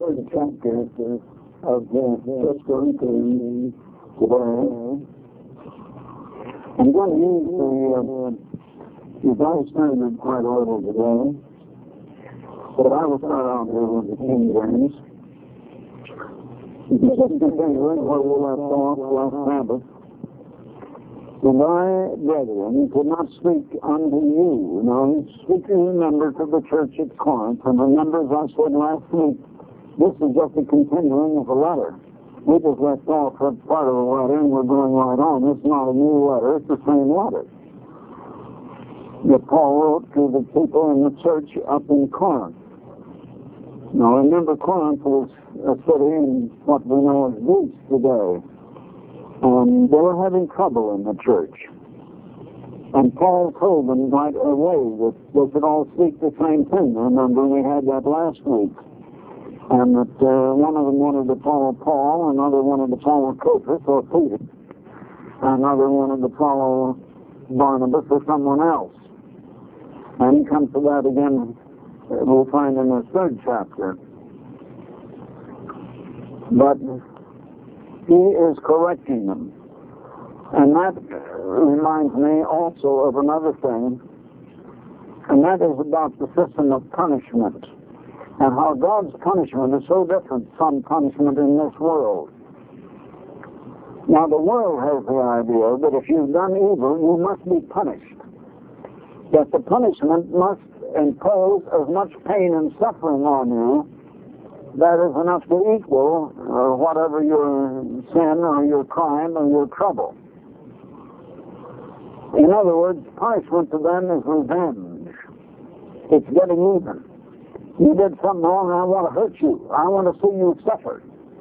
third chapter of First Corinthians today. I'm going to use the Revised Standard quite a little today, but I will start out here with the King James. Just continuing where we left off last Sabbath. And I, brethren, could not speak unto you. Now he's speaking to members of the church at Corinth, and remember, as I said last week, this is just a continuing of a letter. We just left off that part of the letter, and we're going right on. It's not a new letter, it's the same letter that Paul wrote to the people in the church up in Corinth. Now remember, Corinth was a city in what we know as Greece today. And they were having trouble in the church. And Paul told them right away that they could all speak the same thing. Remember, we had that last week. And that one of them wanted to follow Paul, another wanted to follow Cephas or Peter, another wanted to follow Barnabas or someone else. And he comes to that again, we'll find in the third chapter. But he is correcting them. And that reminds me also of another thing, and that is about the system of punishment, and how God's punishment is so different from punishment in this world. Now the world has the idea that if you've done evil, you must be punished. That the punishment must impose as much pain and suffering on you that is enough to equal whatever your sin or your crime or your trouble. In other words, punishment to them is revenge. It's getting even. You did something wrong, I want to hurt you. I want to see you suffer.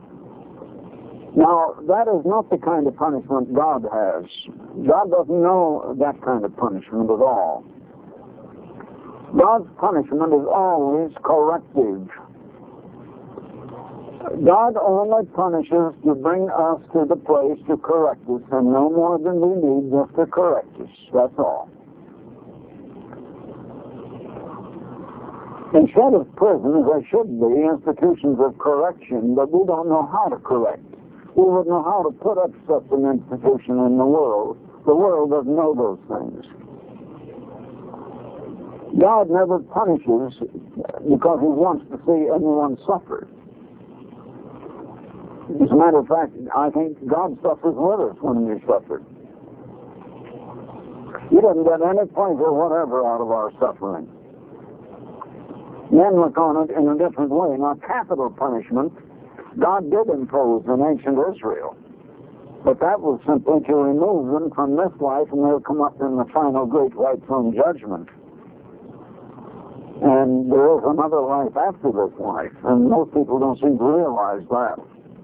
Now, that is not the kind of punishment God has. God doesn't know that kind of punishment at all. God's punishment is always corrective. God only punishes to bring us to the place to correct us, and no more than we need just to correct us. That's all. Instead of prisons, there should be institutions of correction, but we don't know how to correct. We wouldn't know how to put up such an institution in the world. The world doesn't know those things. God never punishes because he wants to see anyone suffer. As a matter of fact, I think God suffers with us when we suffer. He doesn't get any pleasure whatever out of our suffering. Men look on it in a different way. Now, capital punishment, God did impose in ancient Israel. But that was simply to remove them from this life, and they'll come up in the final great white throne judgment. And there is another life after this life, and most people don't seem to realize that.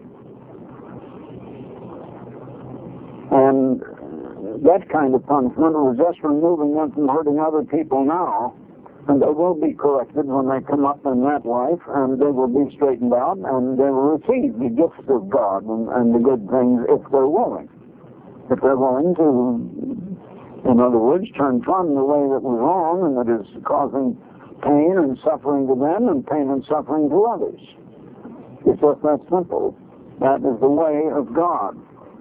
And that kind of punishment was just removing them from hurting other people now, and they will be corrected when they come up in that life, and they will be straightened out, and they will receive the gifts of God and the good things if they're willing. If they're willing to, in other words, turn from the way that was wrong and that is causing pain and suffering to them and pain and suffering to others. It's just that simple. That is the way of God.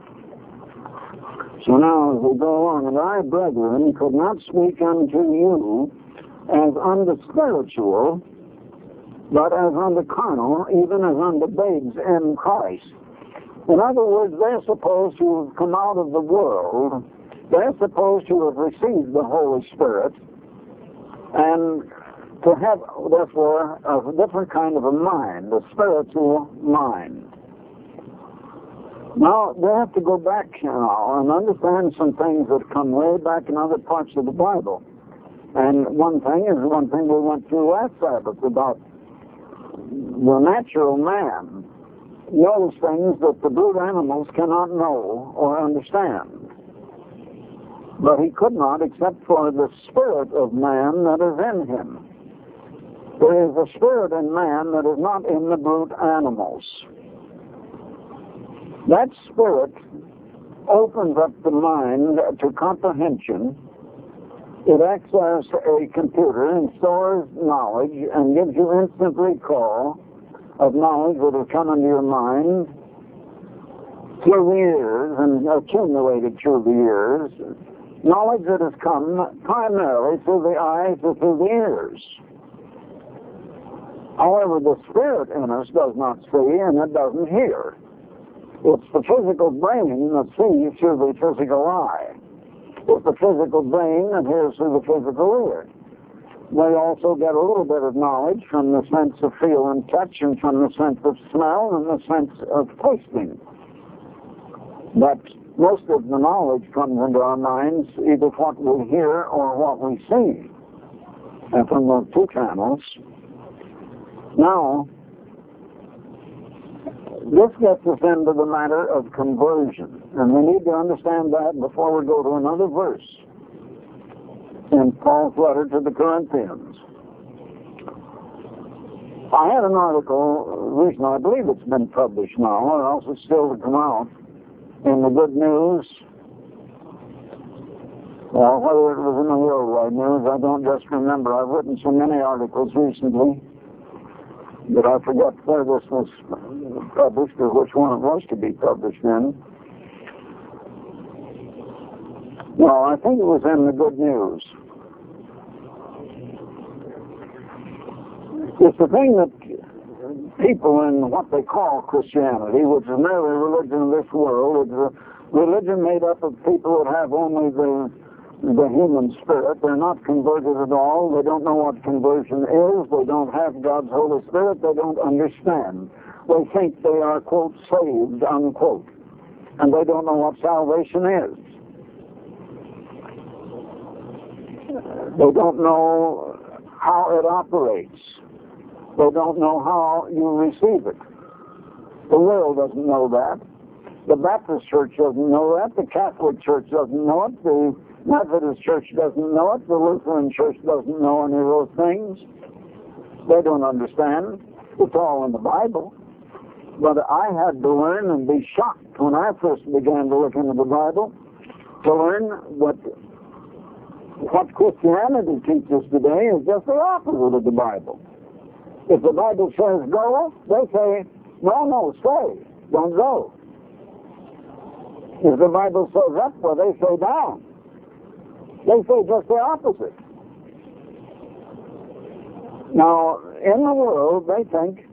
So now, as we go along, and I, brethren, could not speak unto you as unto spiritual, but as unto carnal, even as unto babes in Christ. In other words, they're supposed to have come out of the world. They're supposed to have received the Holy Spirit, and to have, therefore, a different kind of a mind, a spiritual mind. Now, they have to go back now and understand some things that come way back in other parts of the Bible. And one thing we went through last Sabbath about the natural man knows things that the brute animals cannot know or understand. But he could not except for the spirit of man that is in him. There is a spirit in man that is not in the brute animals. That spirit opens up the mind to comprehension. It acts as a computer and stores knowledge and gives you instant recall of knowledge that has come into your mind through the years and accumulated through the years, knowledge that has come primarily through the eyes or through the ears. However, the spirit in us does not see and it doesn't hear. It's the physical brain that sees through the physical eye. It's the physical brain that hears through the physical ear. They also get a little bit of knowledge from the sense of feel and touch and from the sense of smell and the sense of tasting. But most of the knowledge comes into our minds either what we hear or what we see. And from those two channels. Now, this gets us into the matter of conversion. And we need to understand that before we go to another verse in Paul's letter to the Corinthians. I had an article recently, I believe it's been published now, or else it's still to come out, in the Good News. Well, whether it was in the Worldwide News, I don't just remember. I've written so many articles recently that I forget where this was published or which one it was to be published in. Well, I think it was in the Good News. It's the thing that people in what they call Christianity, which is merely a religion of this world, it's a religion made up of people that have only the human spirit. They're not converted at all. They don't know what conversion is. They don't have God's Holy Spirit. They don't understand. They think they are, quote, saved, unquote. And they don't know what salvation is. They don't know how it operates. They don't know how you receive it. The world doesn't know that. The Baptist Church doesn't know that. The Catholic Church doesn't know it. The Methodist Church doesn't know it. The Lutheran Church doesn't know any of those things. They don't understand. It's all in the Bible. But I had to learn and be shocked when I first began to look into the Bible to learn what Christianity teaches today is just the opposite of the Bible. If the Bible says go, they say, no, stay, don't go. If the Bible says up, well, they say down. They say just the opposite. Now, in the world, they think,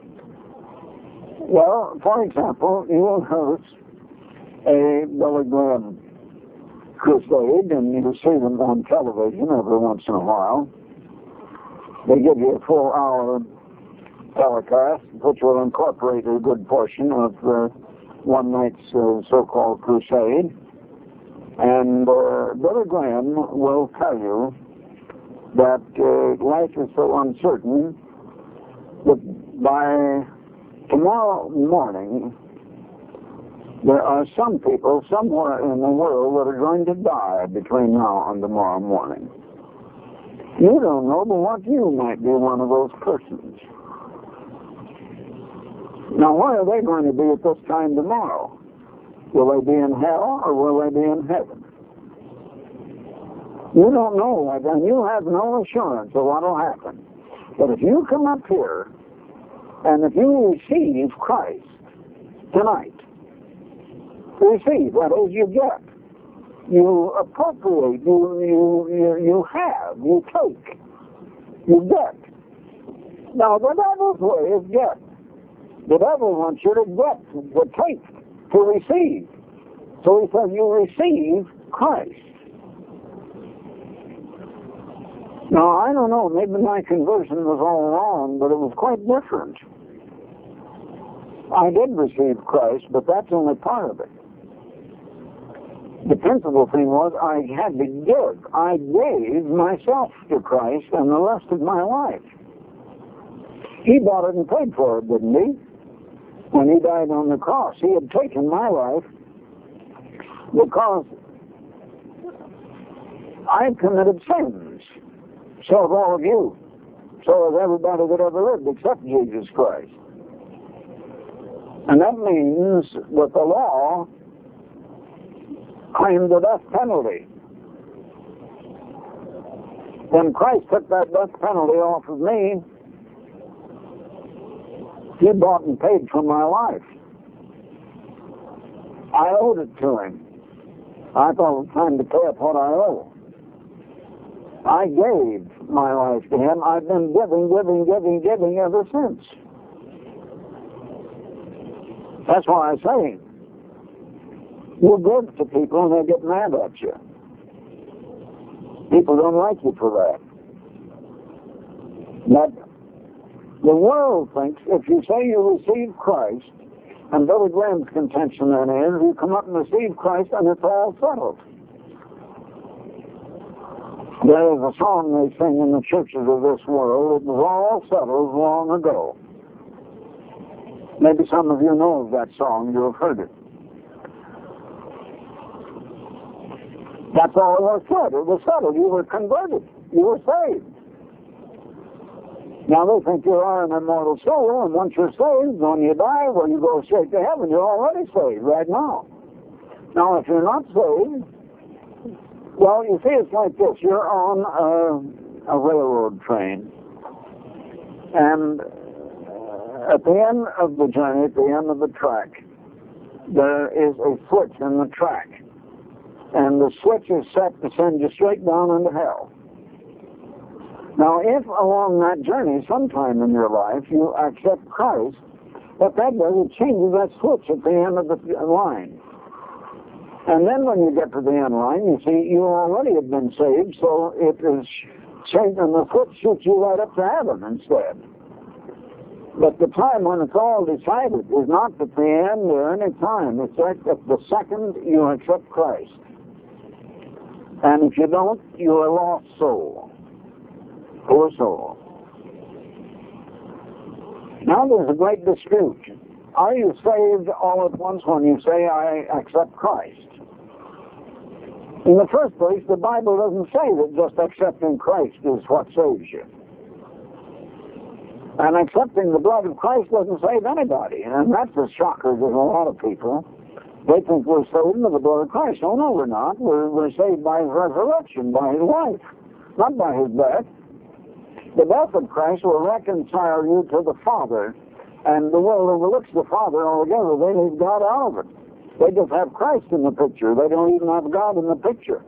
well, for example, you will notice a Billy Graham crusade, and you see them on television every once in a while. They give you a full-hour telecast, which will incorporate a good portion of one night's so-called crusade. And Billy Graham will tell you that life is so uncertain that by tomorrow morning, there are some people somewhere in the world that are going to die between now and tomorrow morning. You don't know, but what you might be one of those persons. Now, where are they going to be at this time tomorrow? Will they be in hell or will they be in heaven? You don't know, and you have no assurance of what will happen. But if you come up here and if you receive Christ tonight, receive, that is, you get. You appropriate, you have, you take, you get. Now, the devil's way is get. The devil wants you to get, to take, to receive. So he says you receive Christ. Now, I don't know, maybe my conversion was all wrong, but it was quite different. I did receive Christ, but that's only part of it. The principal thing was I had to give. I gave myself to Christ and the rest of my life. He bought it and paid for it, didn't he? When he died on the cross, he had taken my life because I committed sins. So have all of you. So has everybody that ever lived except Jesus Christ. And that means that the law claimed the death penalty. When Christ took that death penalty off of me, He bought and paid for my life. I owed it to him. I thought it was time to pay up what I owe. I gave my life to him. I've been giving ever since. That's why I say, you give to people and they get mad at you. People don't like you for that. But the world thinks if you say you receive Christ, and Billy Graham's contention then is, you come up and receive Christ and it's all settled. There is a song they sing in the churches of this world, it was all settled long ago. Maybe some of you know of that song, you have heard it. That's all it was said, it was settled, you were converted, you were saved. Now they think you are an immortal soul, and once you're saved, when you die, well, you go straight to heaven. You're already saved right now. Now, if you're not saved, well, you see, it's like this. You're on a railroad train, and at the end of the journey, at the end of the track, there is a switch in the track, and the switch is set to send you straight down into hell. Now, if along that journey, sometime in your life, you accept Christ, what that does, it changes that switch at the end of the line. And then when you get to the end line, you see, you already have been saved, so it is changed, and the switch shoots you right up to heaven instead. But the time when it's all decided is not at the end or any time. It's right at the second you accept Christ. And if you don't, you're a lost soul. Poor soul. Now there's a great dispute. Are you saved all at once when you say, I accept Christ? In the first place, the Bible doesn't say that just accepting Christ is what saves you. And accepting the blood of Christ doesn't save anybody. And that's a shocker to a lot of people. They think we're saved by the blood of Christ. Oh, no, we're not. We're saved by his resurrection, by his life, not by his death. The death of Christ will reconcile you to the Father, and the world overlooks the Father altogether. They leave God out of it. They just have Christ in the picture. They don't even have God in the picture.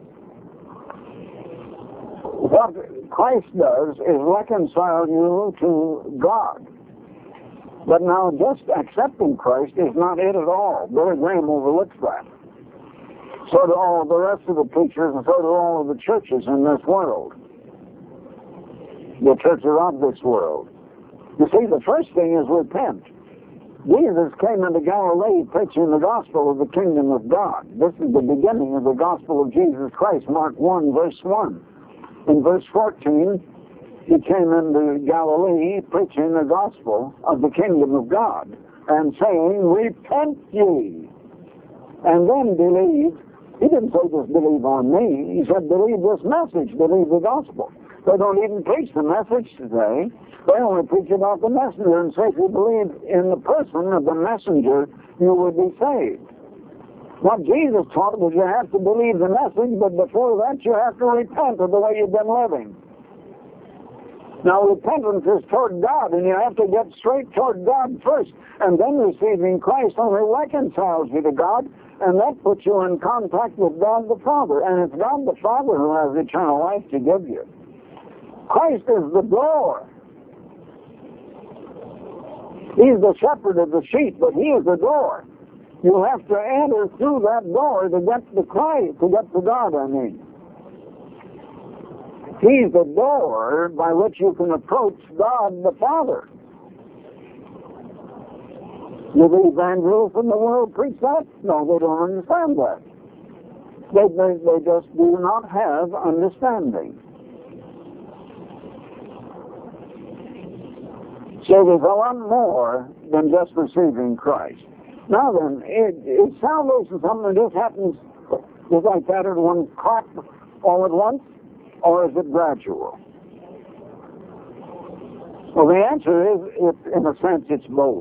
What Christ does is reconcile you to God. But now just accepting Christ is not it at all. Billy Graham overlooks that. So do all of the rest of the preachers, and so do all of the churches in this world. The churches of this world. You see, the first thing is repent. Jesus came into Galilee preaching the gospel of the kingdom of God. This is the beginning of the gospel of Jesus Christ, Mark 1, verse 1. In verse 14, he came into Galilee preaching the gospel of the kingdom of God and saying, repent ye, and then believe. He didn't say just believe on me. He said believe this message, believe the gospel. They don't even preach the message today. They only preach about the messenger and say if you believe in the person of the messenger, you will be saved. What Jesus taught was you have to believe the message, but before that you have to repent of the way you've been living. Now repentance is toward God, and you have to get straight toward God first, and then receiving Christ only reconciles you to God, and that puts you in contact with God the Father, and it's God the Father who has eternal life to give you. Christ is the door. He's the shepherd of the sheep, but he is the door. You have to enter through that door to get to Christ, to get to God, I mean. He's the door by which you can approach God the Father. Do the evangelists in the world preach that? No, they don't understand that. They just do not have understanding. So there's a lot more than just receiving Christ. Now then, is salvation something that just happens just like that in one clap all at once? Or is it gradual? Well, the answer is, in a sense, it's both.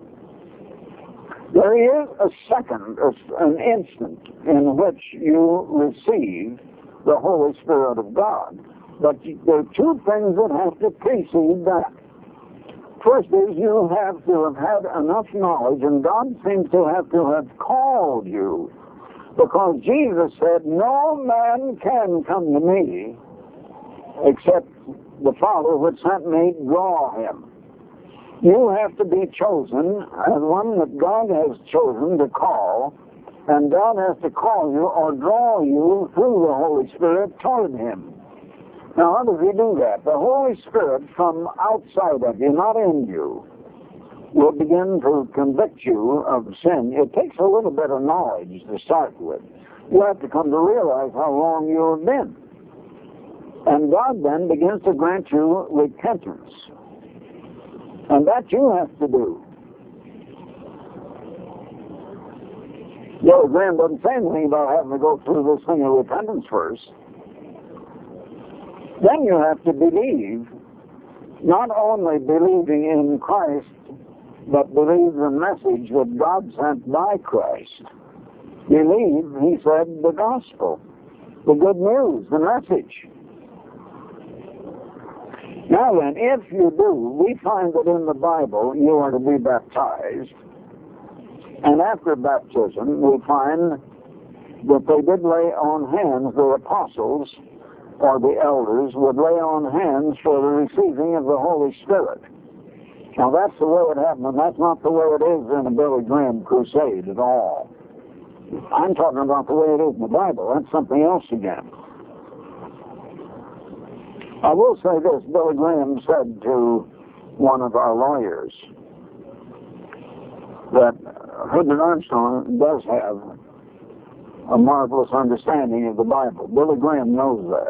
There is a second, an instant, in which you receive the Holy Spirit of God. But there are two things that have to precede that. First is you have to have had enough knowledge, and God seems to have called you. Because Jesus said, no man can come to me except the Father which sent me draw him. You have to be chosen as one that God has chosen to call, and God has to call you or draw you through the Holy Spirit toward him. Now, how does he do that? The Holy Spirit from outside of you, not in you, will begin to convict you of sin. It takes a little bit of knowledge to start with. You have to come to realize how wrong you have been. And God then begins to grant you repentance. And that you have to do. Billy Graham doesn't say anything about having to go through this thing of repentance first. Then you have to believe, not only believing in Christ, but believe the message that God sent by Christ. Believe, he said, the gospel, the good news, the message. Now then, if you do, we find that in the Bible you are to be baptized. And after baptism, we find that they did lay on hands, the apostles or the elders would lay on hands for the receiving of the Holy Spirit. Now that's the way it happened, and that's not the way it is in a Billy Graham crusade at all. I'm talking about the way it is in the Bible. That's something else again. I will say this, Billy Graham said to one of our lawyers that Herbert Armstrong does have a marvelous understanding of the Bible. Billy Graham knows that.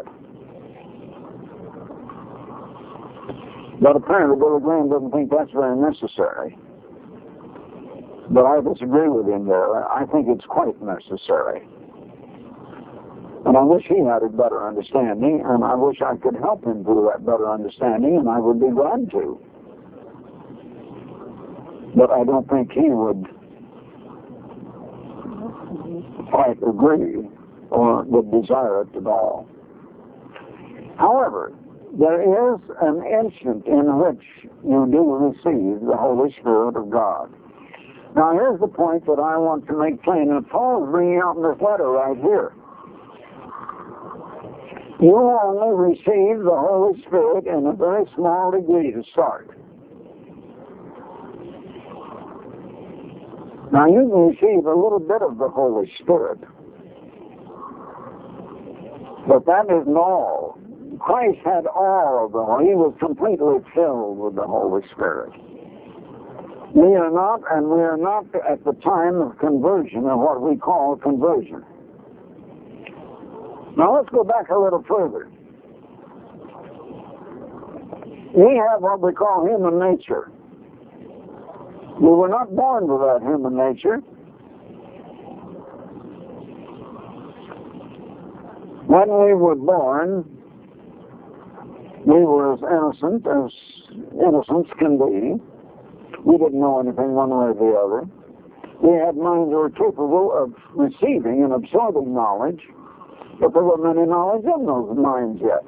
But apparently Billy Graham doesn't think that's very necessary. But I disagree with him there. I think it's quite necessary. And I wish he had a better understanding, and I wish I could help him through that better understanding, and I would be glad to. But I don't think he would quite agree or would desire it at all. However, there is an instant in which you do receive the Holy Spirit of God. Now here's the point that I want to make plain, and Paul's bringing out in this letter right here. You only receive the Holy Spirit in a very small degree to start. Now you can receive a little bit of the Holy Spirit, but that isn't all. Christ had all of the Holy. He was completely filled with the Holy Spirit. We are not at the time of conversion, or what we call conversion. Now let's go back a little further. We have what we call human nature. We were not born with that human nature. When we were born, we were as innocents can be. We didn't know anything one way or the other. We had minds that were capable of receiving and absorbing knowledge, but there wasn't any knowledge in those minds yet.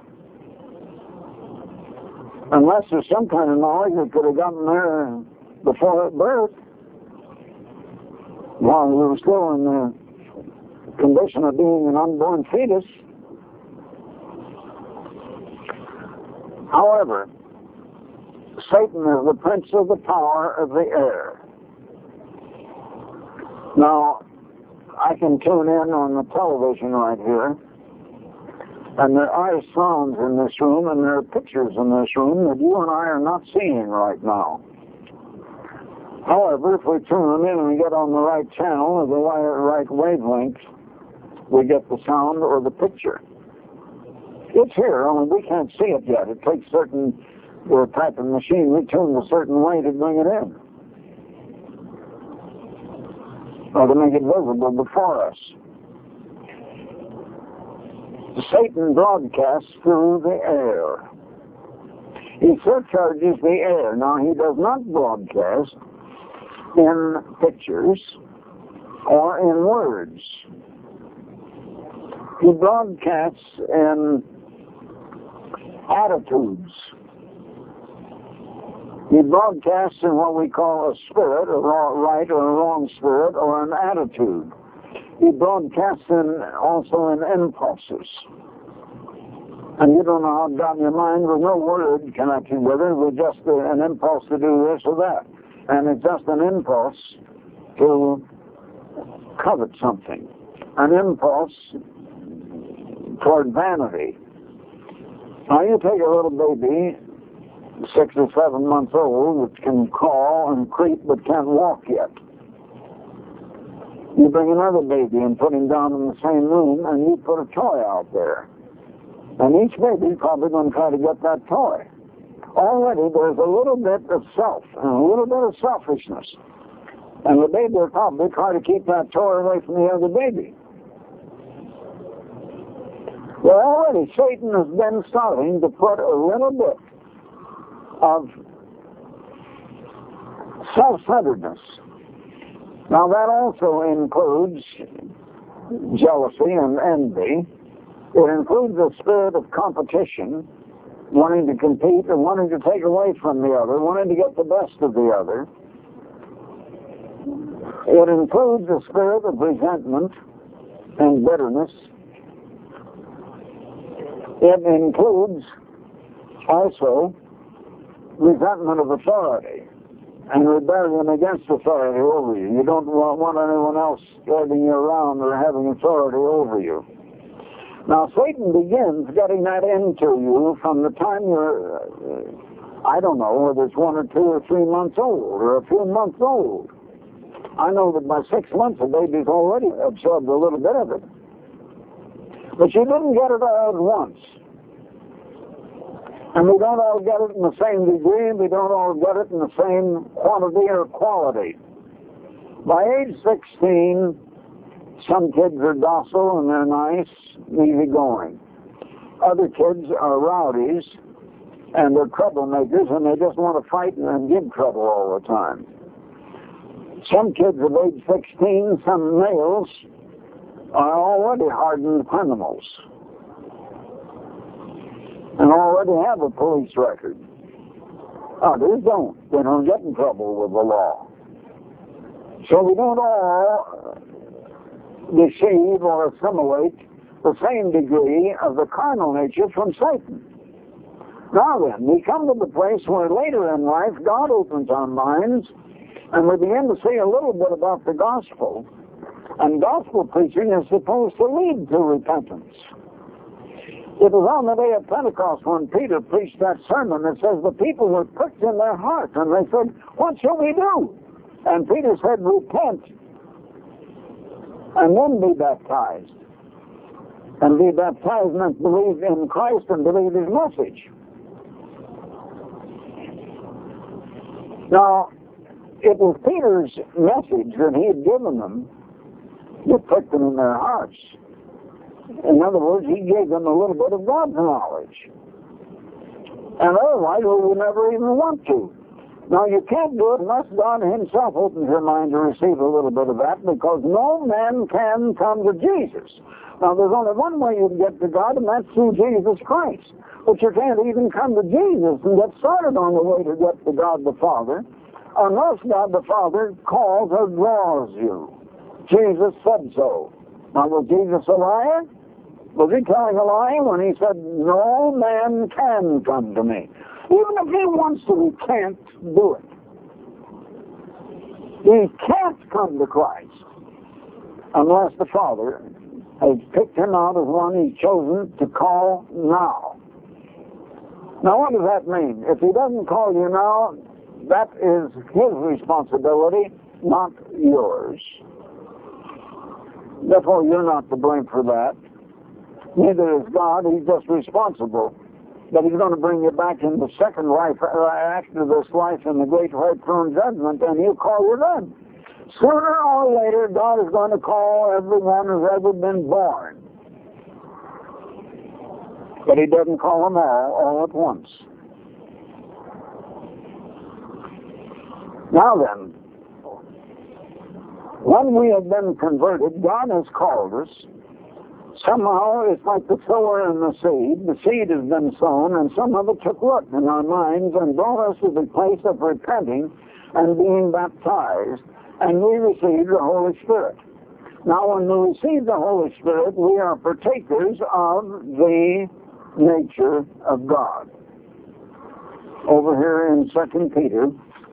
Unless there's some kind of knowledge that could have gotten there before birth, while we were still in the condition of being an unborn fetus. However, Satan is the prince of the power of the air. Now, I can tune in on the television right here, and there are sounds in this room, and there are pictures in this room that you and I are not seeing right now. However, if we tune them in and we get on the right channel or the right wavelength, we get the sound or the picture. It's here, only we can't see it yet. It takes certain type of machine we tune a certain way to bring it in, or to make it visible before us. Satan broadcasts through the air. He surcharges the air. Now, he does not broadcast in pictures or in words. He broadcasts in attitudes. He broadcasts in what we call a spirit, a right or a wrong spirit, or an attitude. He broadcasts also in impulses. And you don't know how it got in your mind with no word connected with it. It was just an impulse to do this or that. And it's just an impulse to covet something. An impulse toward vanity. Now you take a little baby, 6 or 7 months old, that can crawl and creep but can't walk yet. You bring another baby and put him down in the same room, and you put a toy out there. And each baby is probably going to try to get that toy. Already there's a little bit of self and a little bit of selfishness. And the baby will probably try to keep that toy away from the other baby. Well, already Satan has been starting to put a little bit of self-centeredness. Now that also includes jealousy and envy. It includes a spirit of competition, wanting to compete and wanting to take away from the other, wanting to get the best of the other. It includes a spirit of resentment and bitterness. It includes also resentment of authority and rebellion against authority over you. You don't want anyone else driving you around or having authority over you. Now, Satan begins getting that into you from the time you're, I don't know, whether it's 1 or 2 or 3 months old or a few months old. I know that by 6 months, the baby's already absorbed a little bit of it. But you didn't get it all at once. And we don't all get it in the same degree, we don't all get it in the same quantity or quality. By age 16, some kids are docile and they're nice, easygoing. Other kids are rowdies and they're troublemakers and they just want to fight and give trouble all the time. Some kids of age 16, some males, are already hardened criminals and already have a police record. Others don't. They don't get in trouble with the law. So we don't all receive or assimilate the same degree of the carnal nature from Satan. Now then, we come to the place where later in life God opens our minds and we begin to see a little bit about the gospel. And gospel preaching is supposed to lead to repentance. It was on the day of Pentecost when Peter preached that sermon that says the people were pricked in their heart and they said, "What shall we do?" And Peter said, "Repent and then be baptized." And be baptized meant believe in Christ and believe his message. Now, it was Peter's message that he had given them that pricked them in their hearts. In other words, he gave them a little bit of God's knowledge. And otherwise, we would never even want to. Now, you can't do it unless God himself opens your mind to receive a little bit of that, because no man can come to Jesus. Now, there's only one way you can get to God, and that's through Jesus Christ. But you can't even come to Jesus and get started on the way to get to God the Father unless God the Father calls or draws you. Jesus said so. Now, was Jesus a liar? Was he telling a lie when he said, "No man can come to me"? Even if he wants to, he can't do it. He can't come to Christ unless the Father has picked him out as one he's chosen to call now. Now, what does that mean? If he doesn't call you now, that is his responsibility, not yours. Therefore, you're not to blame for that. Neither is God. He's just responsible. But he's going to bring you back in the second life, after this life in the great white throne judgment, and he'll call you then. Sooner or later, God is going to call everyone who's ever been born. But he doesn't call them all at once. Now then, when we have been converted, God has called us Somehow, it's like the sower and the seed. The seed has been sown, and some of it took root in our minds and brought us to the place of repenting and being baptized, and we received the Holy Spirit. Now, when we receive the Holy Spirit, we are partakers of the nature of God. Over here in 2 Peter,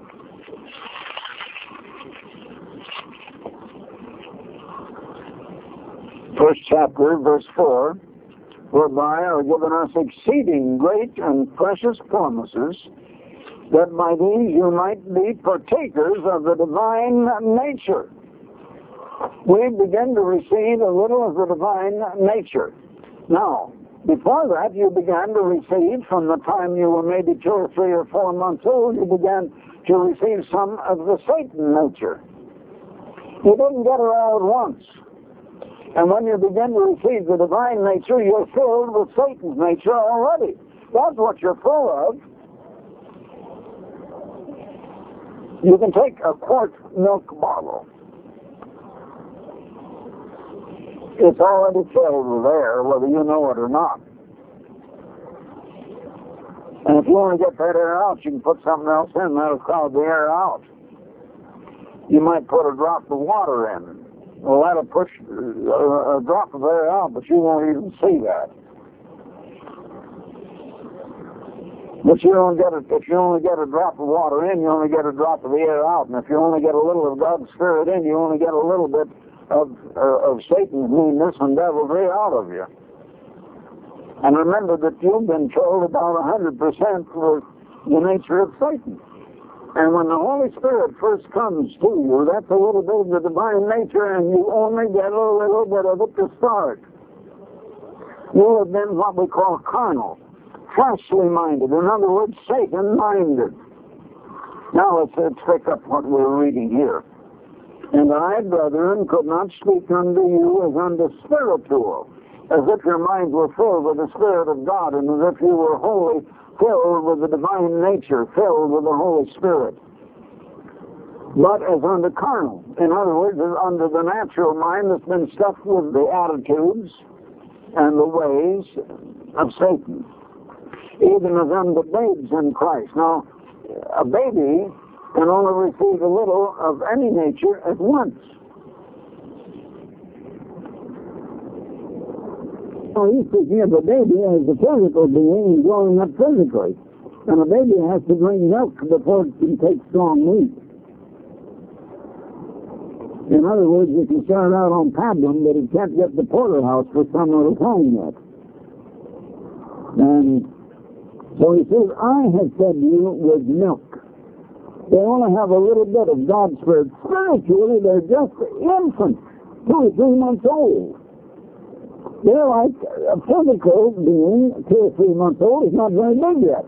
first chapter, verse 4, whereby are given us exceeding great and precious promises, that by these you might be partakers of the divine nature. We begin to receive a little of the divine nature. Now, before that, you began to receive, from the time you were maybe 2 or 3 or 4 months old, you began to receive some of the Satan nature. You didn't get it all at once. And when you begin to receive the divine nature, you're filled with Satan's nature already. That's what you're full of. You can take a quart milk bottle. It's already filled with air, whether you know it or not. And if you want to get that air out, you can put something else in that'll crowd the air out. You might put a drop of water in. Well, that'll push a drop of air out, but you won't even see that. But you don't get it. If you only get a drop of water in, you only get a drop of the air out. And if you only get a little of God's Spirit in, you only get a little bit of Satan's meanness and devilry out of you. And remember that you've been told about 100% for the nature of Satan. And when the Holy Spirit first comes to you, that's a little bit of the divine nature, and you only get a little bit of it to start. You have been what we call carnal, fleshly minded. In other words, Satan minded. Now let's pick up what we're reading here. And I, brethren, could not speak unto you as unto spiritual, as if your minds were filled with the Spirit of God, and as if you were wholly filled with the divine nature, filled with the Holy Spirit. But as unto carnal. In other words, as under the natural mind that's been stuffed with the attitudes and the ways of Satan. Even as unto babes in Christ. Now, a baby can only receive a little of any nature at once. Now, he's speaking of a baby as a physical being growing up physically. And a baby has to drink milk before it can take strong meat. In other words, it can start out on pablum, but it can't get the porterhouse for some little time yet. And so he says, I have fed you with milk. They only have a little bit of God's Spirit. Spiritually, they're just infants, 2 or 3 months old. They're like a physical being, 2 or 3 months old, is not very big yet.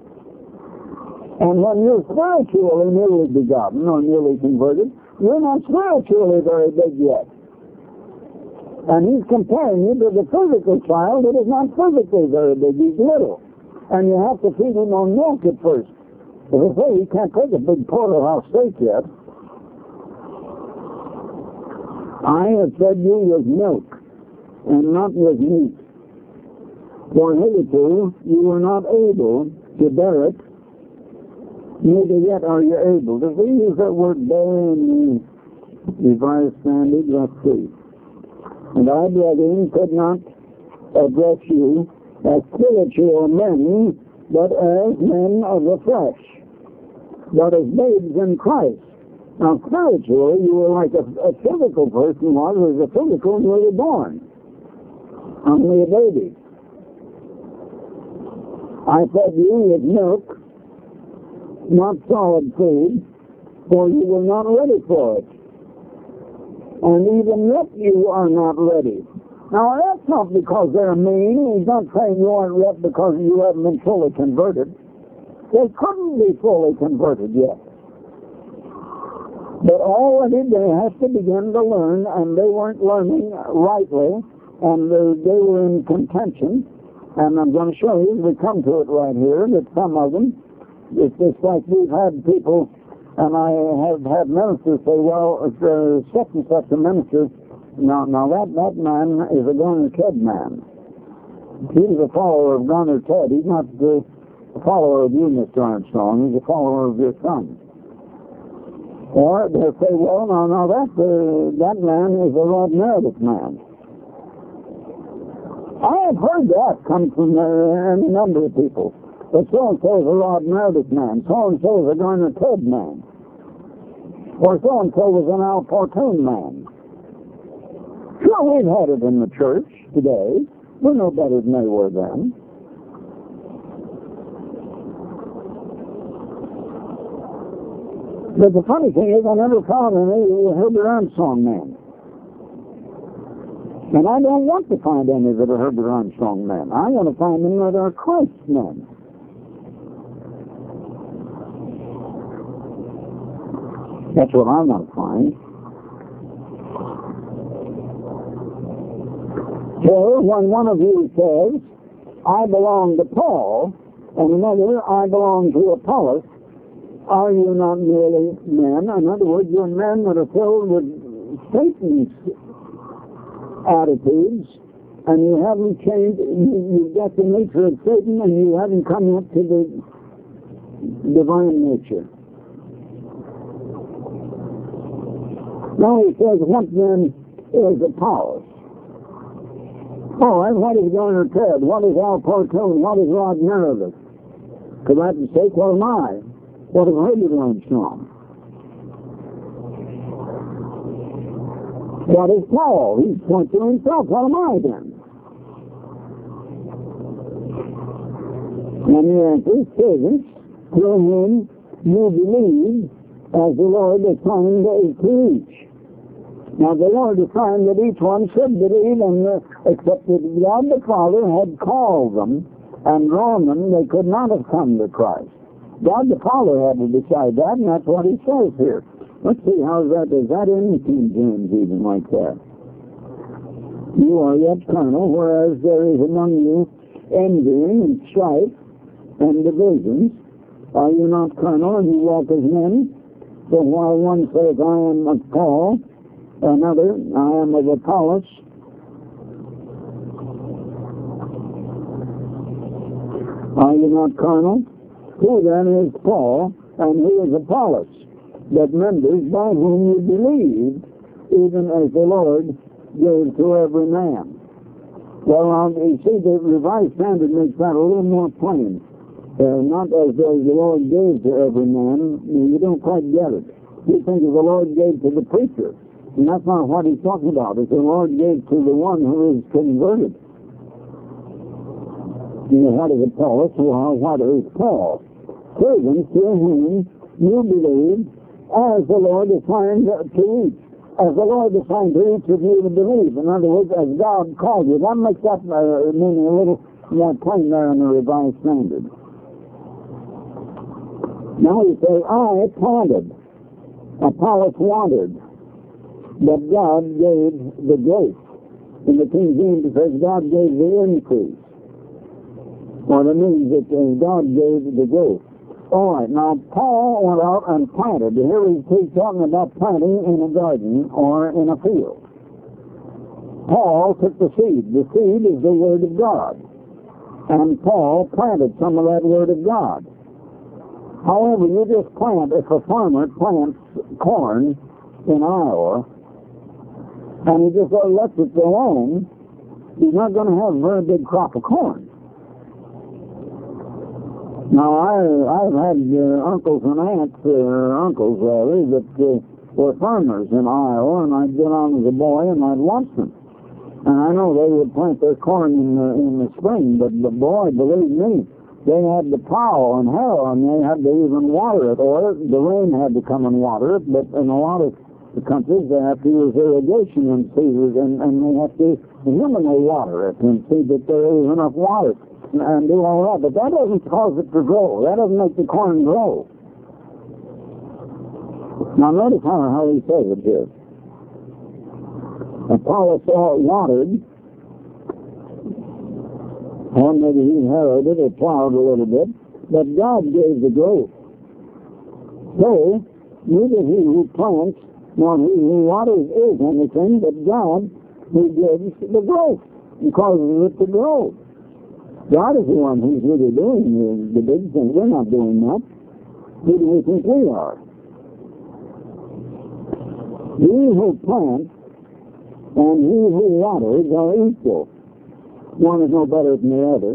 And when you're spiritually newly begotten or newly converted, you're not spiritually very big yet. And he's comparing you to the physical child that is not physically very big. He's little. And you have to feed him on milk at first. As I say, he can't take a big porterhouse steak yet. I have fed you with milk, and not with meat. For hitherto you were not able to bear it, neither yet are you able. Does he use that word bear in the Revised Standard? Let's see. And I, brethren, could not address you as spiritual men, but as men of the flesh, but as babes in Christ. Now, spiritually, you were like a physical person was a physical newly born, only a baby. I fed you with milk, not solid food, for you were not ready for it. And even yet you are not ready. Now, that's not because they're mean. He's not saying you aren't yet because you haven't been fully converted. They couldn't be fully converted yet. But already they have to begin to learn, and they weren't learning rightly, and they were in contention. And I'm going to show you, as we come to it right here, that some of them, it's just like we've had people, and I have had ministers say, well, if there's such and such a minister, Now that man is a Garner Ted man. He's a follower of Garner Ted. He's not the follower of you, Mr. Armstrong. He's a follower of your son. Or they'll say, well, now that man is a Rod Meredith man. I have heard that come from a number of people. But so-and-so is a Rod Meredith man. So-and-so is a Garner Ted man. Or so-and-so was an Al Portune man. Sure, we've had it in the church today. We're no better than they were then. But the funny thing is, I never found any Herbert Armstrong men. And I don't want to find any that are Herbert Armstrong men. I want to find them that are Christ men. That's what I want to find. So, when one of you says, I belong to Paul, and another, I belong to Apollos, are you not merely men? In other words, you're men that are filled with Satan's attitudes, and you haven't changed, you've got the nature of Satan, and you haven't come up to the divine nature. Now he says, what then is Apollos? Oh, and what is Garner Ted? What is Al Portune? What is Rod Meredith? For that sake, what am I? What is Herbert Armstrong? What is Paul? He's pointing to himself. What am I then? And the answer is servants through whom you believe as the Lord assigned to each. Now the Lord assigned that each one should believe, and except that God the Father had called them and drawn them, they could not have come to Christ. God the Father had to decide that, and that's what he says here. Let's see, how's that? Is that in King James even like that? You are yet carnal, whereas there is among you envying and strife and divisions. Are you not carnal, and you walk as men? So while one says, I am of Paul, another, I am of Apollos, are you not carnal? Who then is Paul, and who is Apollos? But members by whom you believed, even as the Lord gave to every man. Well, you see, the Revised Standard makes that a little more plain. Not as though the Lord gave to every man. You don't quite get it. You think of the Lord gave to the preacher. And that's not what he's talking about. It's the Lord gave to the one who is converted. You know, what is Apollos? Well, what is Paul? Servants to whom you believe, as the Lord assigned to each. As the Lord assigned to each of you to believe. In other words, as God called you. That makes that meaning a little more plain there in the Revised Standard. Now you say, I planted, Apollos watered, but God gave the growth. In the King James it says God gave the increase. Or that means that God gave the growth. All right, now Paul went out and planted. Here he's talking about planting in a garden or in a field. Paul took the seed. The seed is the Word of God. And Paul planted some of that Word of God. However, you just plant, if a farmer plants corn in Iowa, and he just lets it alone, he's not going to have a very big crop of corn. Now, I've had uncles and aunts, uncles rather, that were farmers in Iowa, and I'd get on as a boy and I'd watch them. And I know they would plant their corn in the spring, but boy, believe me, they had to plow and harrow, and they had to even water it, or the rain had to come and water it, but in a lot of the countries they have to use irrigation and they have to humanly water it and see that there is enough water. And do all that, but that doesn't cause it to grow. That doesn't make the corn grow. Now notice how he says it here. Apollos watered, or maybe he harrowed it or plowed a little bit, but God gave the growth. So, neither he who plants Now, he who waters is anything but God who gives the growth and causes it to grow. God is the one who's really doing the big thing. We're not doing that. Who do we think we are? He who plants and he who waters are equal. One is no better than the other.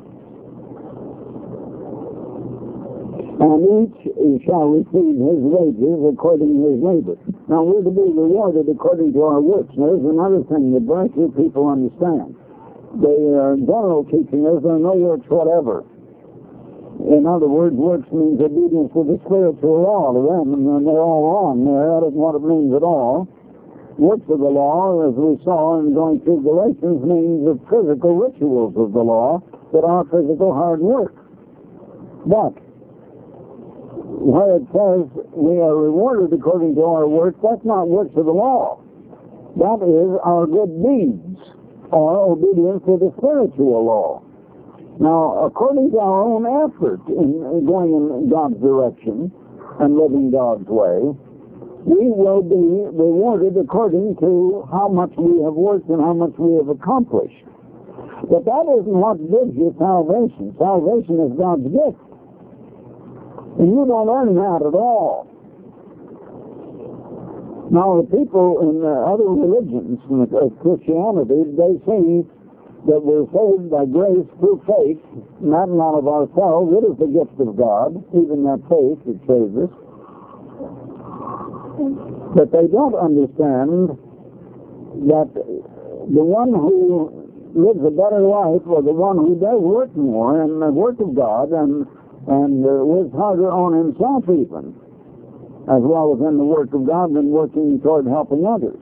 And each shall receive his wages according to his labor. Now, we're to be rewarded according to our works. Now, there's another thing that very few people understand. The general teaching is there are no works whatever. In other words, works means obedience to the spiritual law to them, and they're all wrong there. That isn't what it means at all. Works of the law, as we saw in going through Galatians, means the physical rituals of the law that are physical hard work. But where it says we are rewarded according to our works, that's not works of the law. That is our good deeds, or obedience to the spiritual law. Now, according to our own effort in going in God's direction and living God's way, we will be rewarded according to how much we have worked and how much we have accomplished. But that isn't what gives you salvation. Salvation is God's gift. And you don't earn that at all. Now, the people in other religions of Christianity, they say that we're saved by grace through faith, not of ourselves. It is the gift of God, even that faith that saves us. But they don't understand that the one who lives a better life, or the one who does work more in the work of God and works harder on himself even, as well as in the work of God than working toward helping others,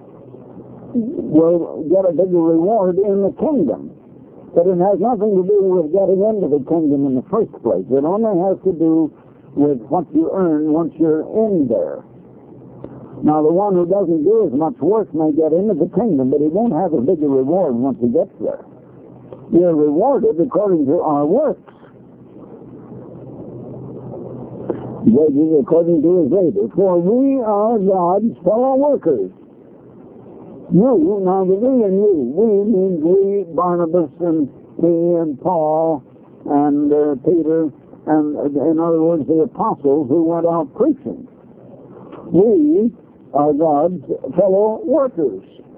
will get a bigger reward in the kingdom. But it has nothing to do with getting into the kingdom in the first place. It only has to do with what you earn once you're in there. Now, the one who doesn't do as much work may get into the kingdom, but he won't have a bigger reward once he gets there. We are rewarded according to our works. Wages according to his labor. For we are God's fellow workers. You, now the we and you, we means we, Barnabas and me and Paul and Peter, and in other words, the apostles who went out preaching. We are God's fellow workers.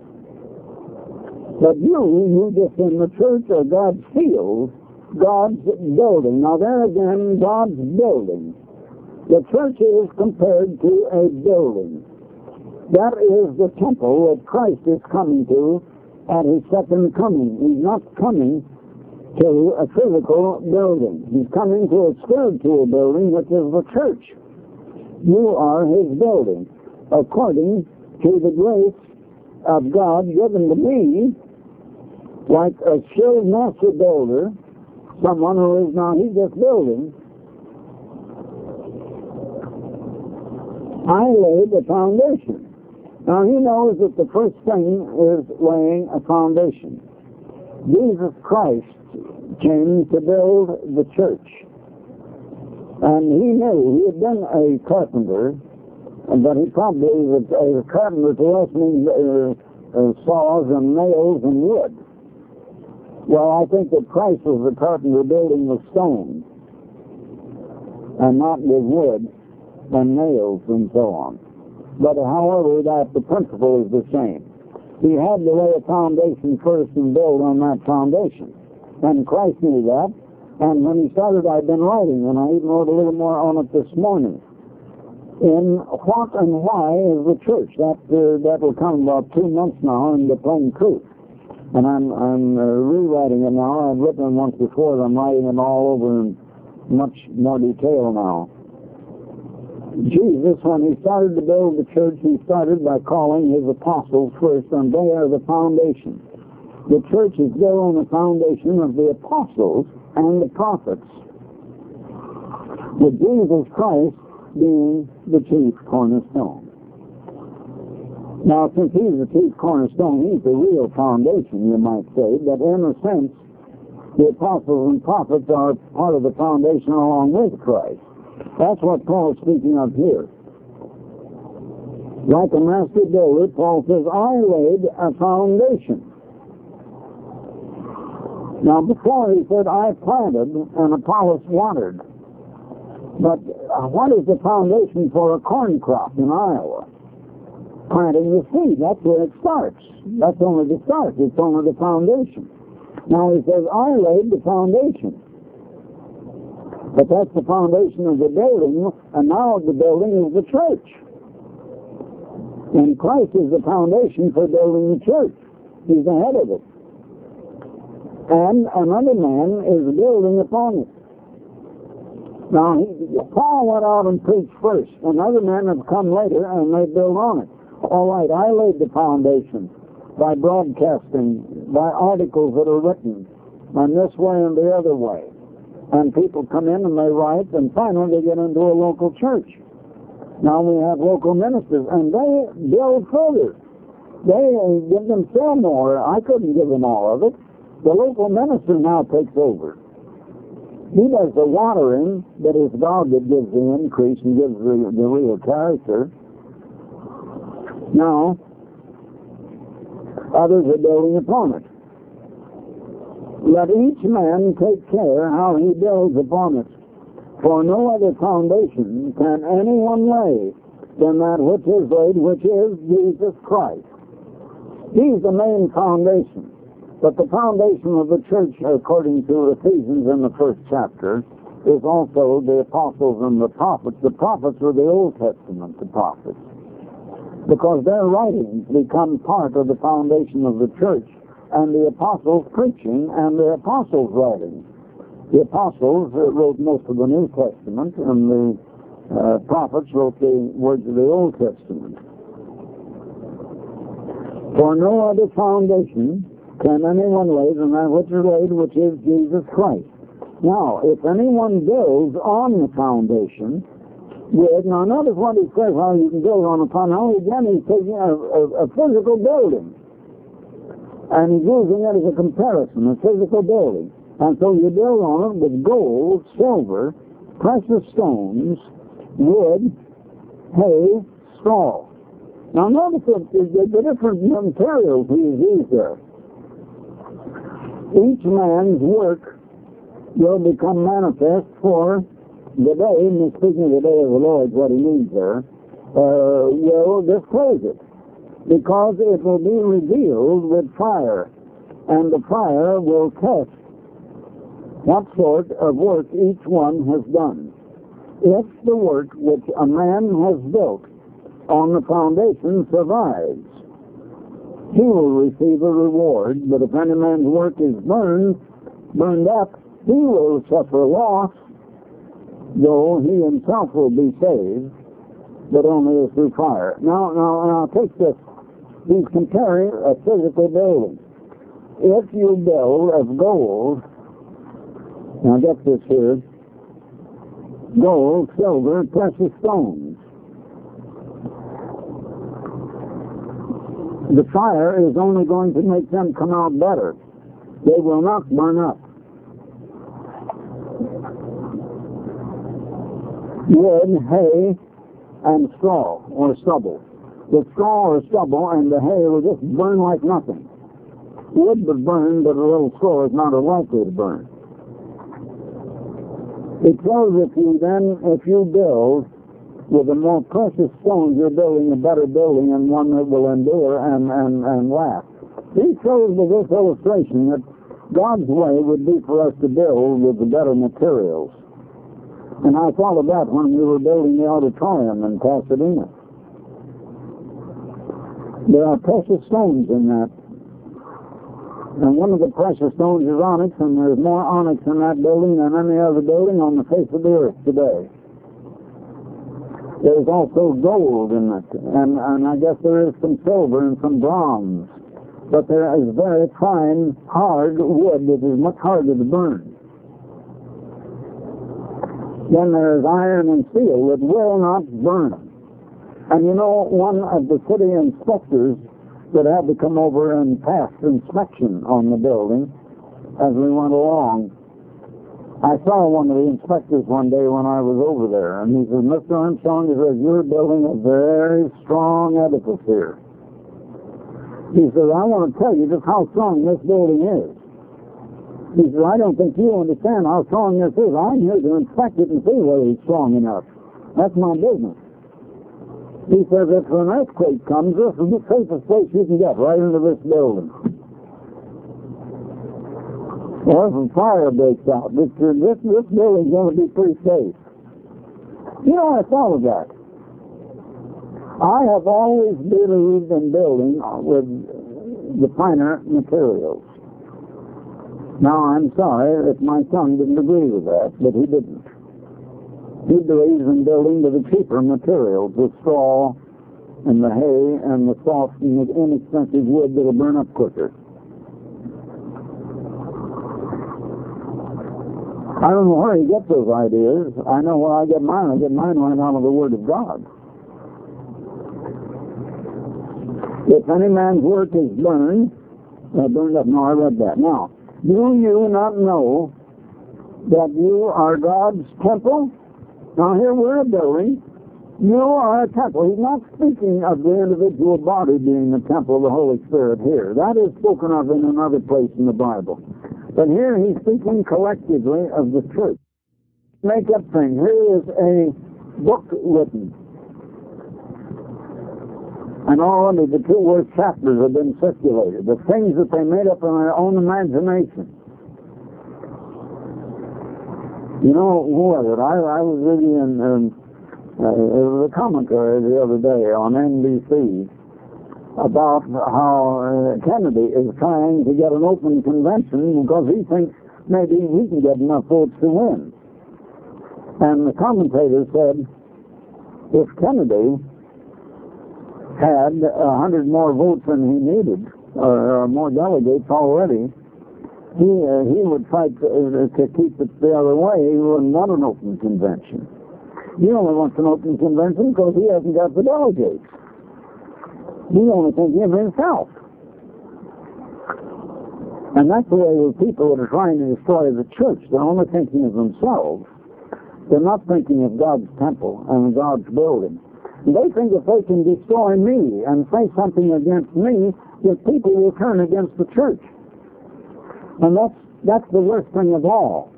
But you just in the church are God's field, God's building. Now there again, God's building. The church is compared to a building. That is the temple that Christ is coming to at his second coming. He's not coming to a physical building. He's coming to a spiritual building, which is the church. You are his building, according to the grace of God given to me, like a skilled master builder, someone who is now, he's just building. I laid the foundation. Now, he knows that the first thing is laying a foundation. Jesus Christ came to build the church. And he knew, he had been a carpenter, but he probably was a carpenter to us means saws and nails and wood. Well, I think that Christ was the carpenter building with stone, and not with wood and nails and so on. But however, the principle is the same. He had to lay a foundation first and build on that foundation. And Christ knew that. And when he started, I'd been writing, and I even wrote a little more on it this morning. In what and why is the church? That will come about 2 months now in the Plain Truth. And I'm rewriting it now. I've written it once before, and I'm writing it all over in much more detail now. Jesus, when he started to build the church, he started by calling his apostles first, and they are the foundation. The church is built on the foundation of the apostles and the prophets, with Jesus Christ being the chief cornerstone. Now, since he's the chief cornerstone, he's the real foundation, you might say, but in a sense, the apostles and prophets are part of the foundation along with Christ. That's what Paul is speaking of here. Like a master builder, Paul says, I laid a foundation. Now before he said, I planted and Apollos watered. But what is the foundation for a corn crop in Iowa? Planting the seed, that's where it starts. That's only the start, it's only the foundation. Now he says, I laid the foundation. But that's the foundation of the building, and now the building is the church. And Christ is the foundation for building the church. He's the head of it. And another man is building upon it. Now, Paul went out and preached first. Another men have come later and they build on it. All right, I laid the foundation by broadcasting, by articles that are written, and this way and the other way. And people come in and they write, and finally they get into a local church. Now we have local ministers, and they build further. They give them still more. I couldn't give them all of it. The local minister now takes over. He does the watering, but it's God that gives the increase and gives the real character. Now, others are building upon it. Let each man take care how he builds upon it. For no other foundation can anyone lay than that which is laid, which is Jesus Christ. He's the main foundation. But the foundation of the church, according to Ephesians in the 1st chapter, is also the apostles and the prophets. The prophets were the Old Testament, the prophets, because their writings become part of the foundation of the church, and the apostles preaching and the apostles writing. The apostles wrote most of the New Testament, and the prophets wrote the words of the Old Testament. For no other foundation can anyone lay than that which is laid, which is Jesus Christ. Now, if anyone builds on the foundation, now notice what he says, how you can build on a foundation. Now again, he's taking a physical building, and he's using it as a comparison, a physical building. And so you build on it with gold, silver, precious stones, wood, hay, straw. Now notice the different materials he's used there. Each man's work will become manifest for the day, and speaking of the day of the Lord, what he means there, will disclose it, because it will be revealed with fire, and the fire will test what sort of work each one has done. If the work which a man has built on the foundation survives, he will receive a reward, but if any man's work is burned up, he will suffer loss, though he himself will be saved, but only through fire. Now take this. He's comparing a physical building. If you build of gold, now get this here, gold, silver, precious stones, the fire is only going to make them come out better. They will not burn up. Wood, hay, and straw or stubble. The straw or stubble and the hay will just burn like nothing. Wood would burn, but a little straw is not as likely to burn. It shows if you build with the more precious stones, you're building a better building and one that will endure and last. He shows with this illustration that God's way would be for us to build with the better materials. And I thought of that when we were building the auditorium in Pasadena. There are precious stones in that. And one of the precious stones is onyx, and there's more onyx in that building than any other building on the face of the earth today. There's also gold in it, and I guess there is some silver and some bronze. But there is very fine, hard wood that is much harder to burn. Then there is iron and steel that will not burn. And you know, one of the city inspectors that had to come over and pass inspection on the building as we went along, I saw one of the inspectors one day when I was over there, and he said, Mr. Armstrong, he says, you're building a very strong edifice here. He says, I want to tell you just how strong this building is. He says, I don't think you understand how strong this is. I'm here to inspect it and see whether it's strong enough. That's my business. He says, if an earthquake comes, this is the safest place you can get, right into this building. Well, if a fire breaks out, this building's going to be pretty safe. You know, I thought of that. I have always believed in building with the finer materials. Now, I'm sorry if my son didn't agree with that, but he didn't. He believes in building with the cheaper materials, the straw and the hay and the soft and the inexpensive wood that'll burn up quicker. I don't know where he gets those ideas. I know where I get mine. I get mine right out of the Word of God. If any man's work is burned up. No, I read that. Now, do you not know that you are God's temple? Now, here we're a building. You are a temple. He's not speaking of the individual body being the temple of the Holy Spirit here. That is spoken of in another place in the Bible. But here he's speaking collectively of the church. Make-up thing. Here is a book written. And already the two worst chapters have been circulated. The things that they made up in their own imagination. You know, who was it? I was reading it was a commentary the other day on NBC about how Kennedy is trying to get an open convention because he thinks maybe he can get enough votes to win. And the commentator said, if Kennedy had 100 more votes than he needed, or more delegates already, he would fight to keep it the other way. He wouldn't want an open convention. He only wants an open convention because he hasn't got the delegates. He's only thinking of himself. And that's the way with people that are trying to destroy the church. They're only thinking of themselves. They're not thinking of God's temple and God's building. And they think if they can destroy me and say something against me, that people will turn against the church. And that's the worst thing of all.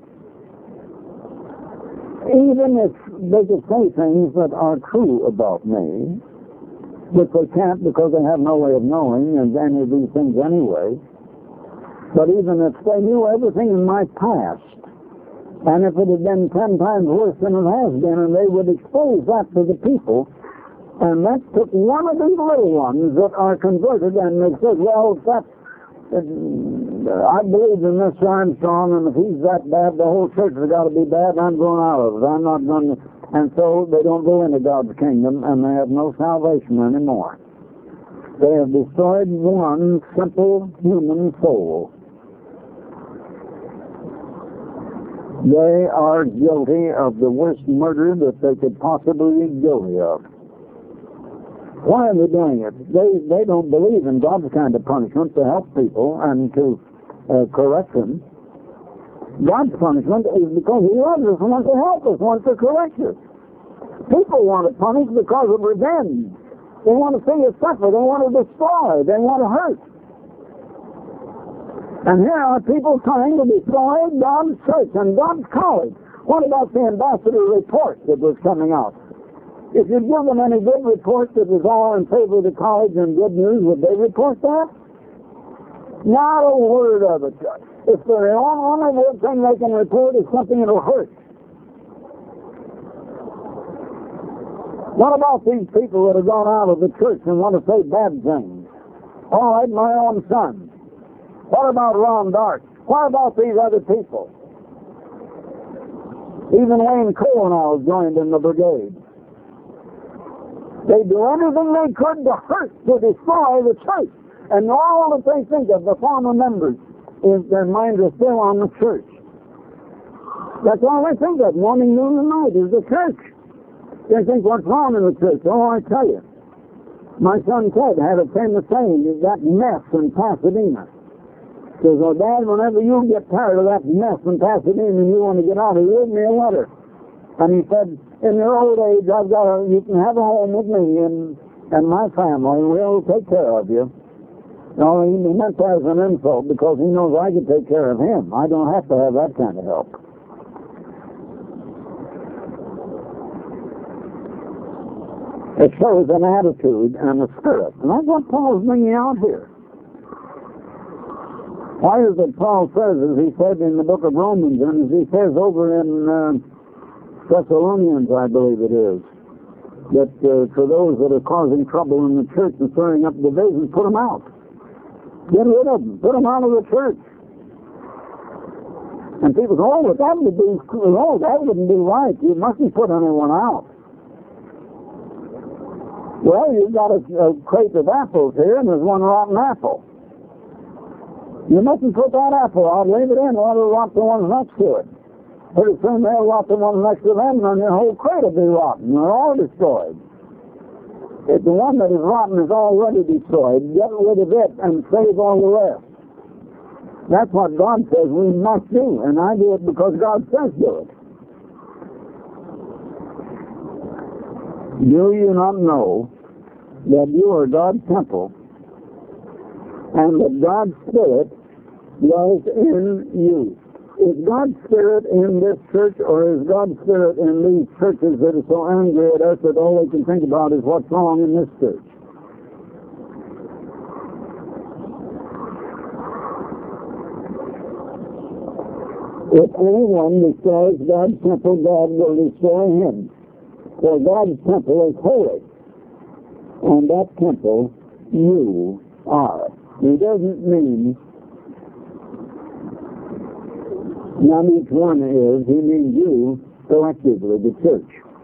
Even if they could say things that are true about me, which they can't because they have no way of knowing any of these things anyway. But even if they knew everything in my past, and if it had been 10 times worse than it has been, and they would expose that to the people, and that took one of these little ones that are converted, and they said, well, I believe in Mr. Armstrong, and if he's that bad, the whole church has got to be bad, and I'm going out of it. I'm not going to... And so they don't go into God's kingdom, and they have no salvation anymore. They have destroyed one simple human soul. They are guilty of the worst murder that they could possibly be guilty of. Why are they doing it? They don't believe in God's kind of punishment to help people and to correct them. God's punishment is because he loves us and wants to help us, wants to correct us. People want to punish because of revenge. They want to see us suffer. They want to destroy. They want to hurt. And here are people trying to destroy God's church and God's college. What about the ambassador report that was coming out? If you'd give them any good report that was all in favor of the college and good news, would they report that? Not a word of it. If the only thing they can report is something that'll hurt. What about these people that have gone out of the church and want to say bad things? All right, my own son. What about Ron Dark? What about these other people? Even Wayne Cole now has joined in the brigade. They do everything they could to hurt, to destroy the church. And all that they think of, the former members, is their minds are still on the church. That's all they think of, morning, noon, and night, is the church. They think, what's wrong in the church? Oh, I tell you. My son Ted had a famous saying, that mess in Pasadena. Says, "Oh, Dad, whenever you get tired of that mess in Pasadena and you want to get out of here, leave me a letter." And he said, "In your old age, you can have a home with me and my family, and we'll take care of you." No, he meant that as an insult because he knows I can take care of him. I don't have to have that kind of help. It shows an attitude and a spirit. And that's what Paul's bringing out here. Why is it Paul says, as he said in the book of Romans, and as he says over in Thessalonians, I believe it is, that for those that are causing trouble in the church and stirring up divisions, put them out. Get rid of them. Put them out of the church. And people go, "Oh, but that wouldn't be right. You mustn't put anyone out." Well, you've got a crate of apples here, and there's one rotten apple. You mustn't put that apple out. Leave it in. Let it rot the ones next to it. Pretty soon they'll rot the ones next to them, and then your whole crate will be rotten. They're all destroyed. If the one that is rotten is already destroyed, get rid of it and save all the rest. That's what God says we must do, and I do it because God says do it. Do you not know that you are God's temple and that God's Spirit dwells in you? Is God's Spirit in this church, or is God's Spirit in these churches that are so angry at us that all they can think about is what's wrong in this church? If anyone destroys God's temple, God will destroy him. For God's temple is holy, and that temple you are. He doesn't mean not each one is, he means you collectively, the church.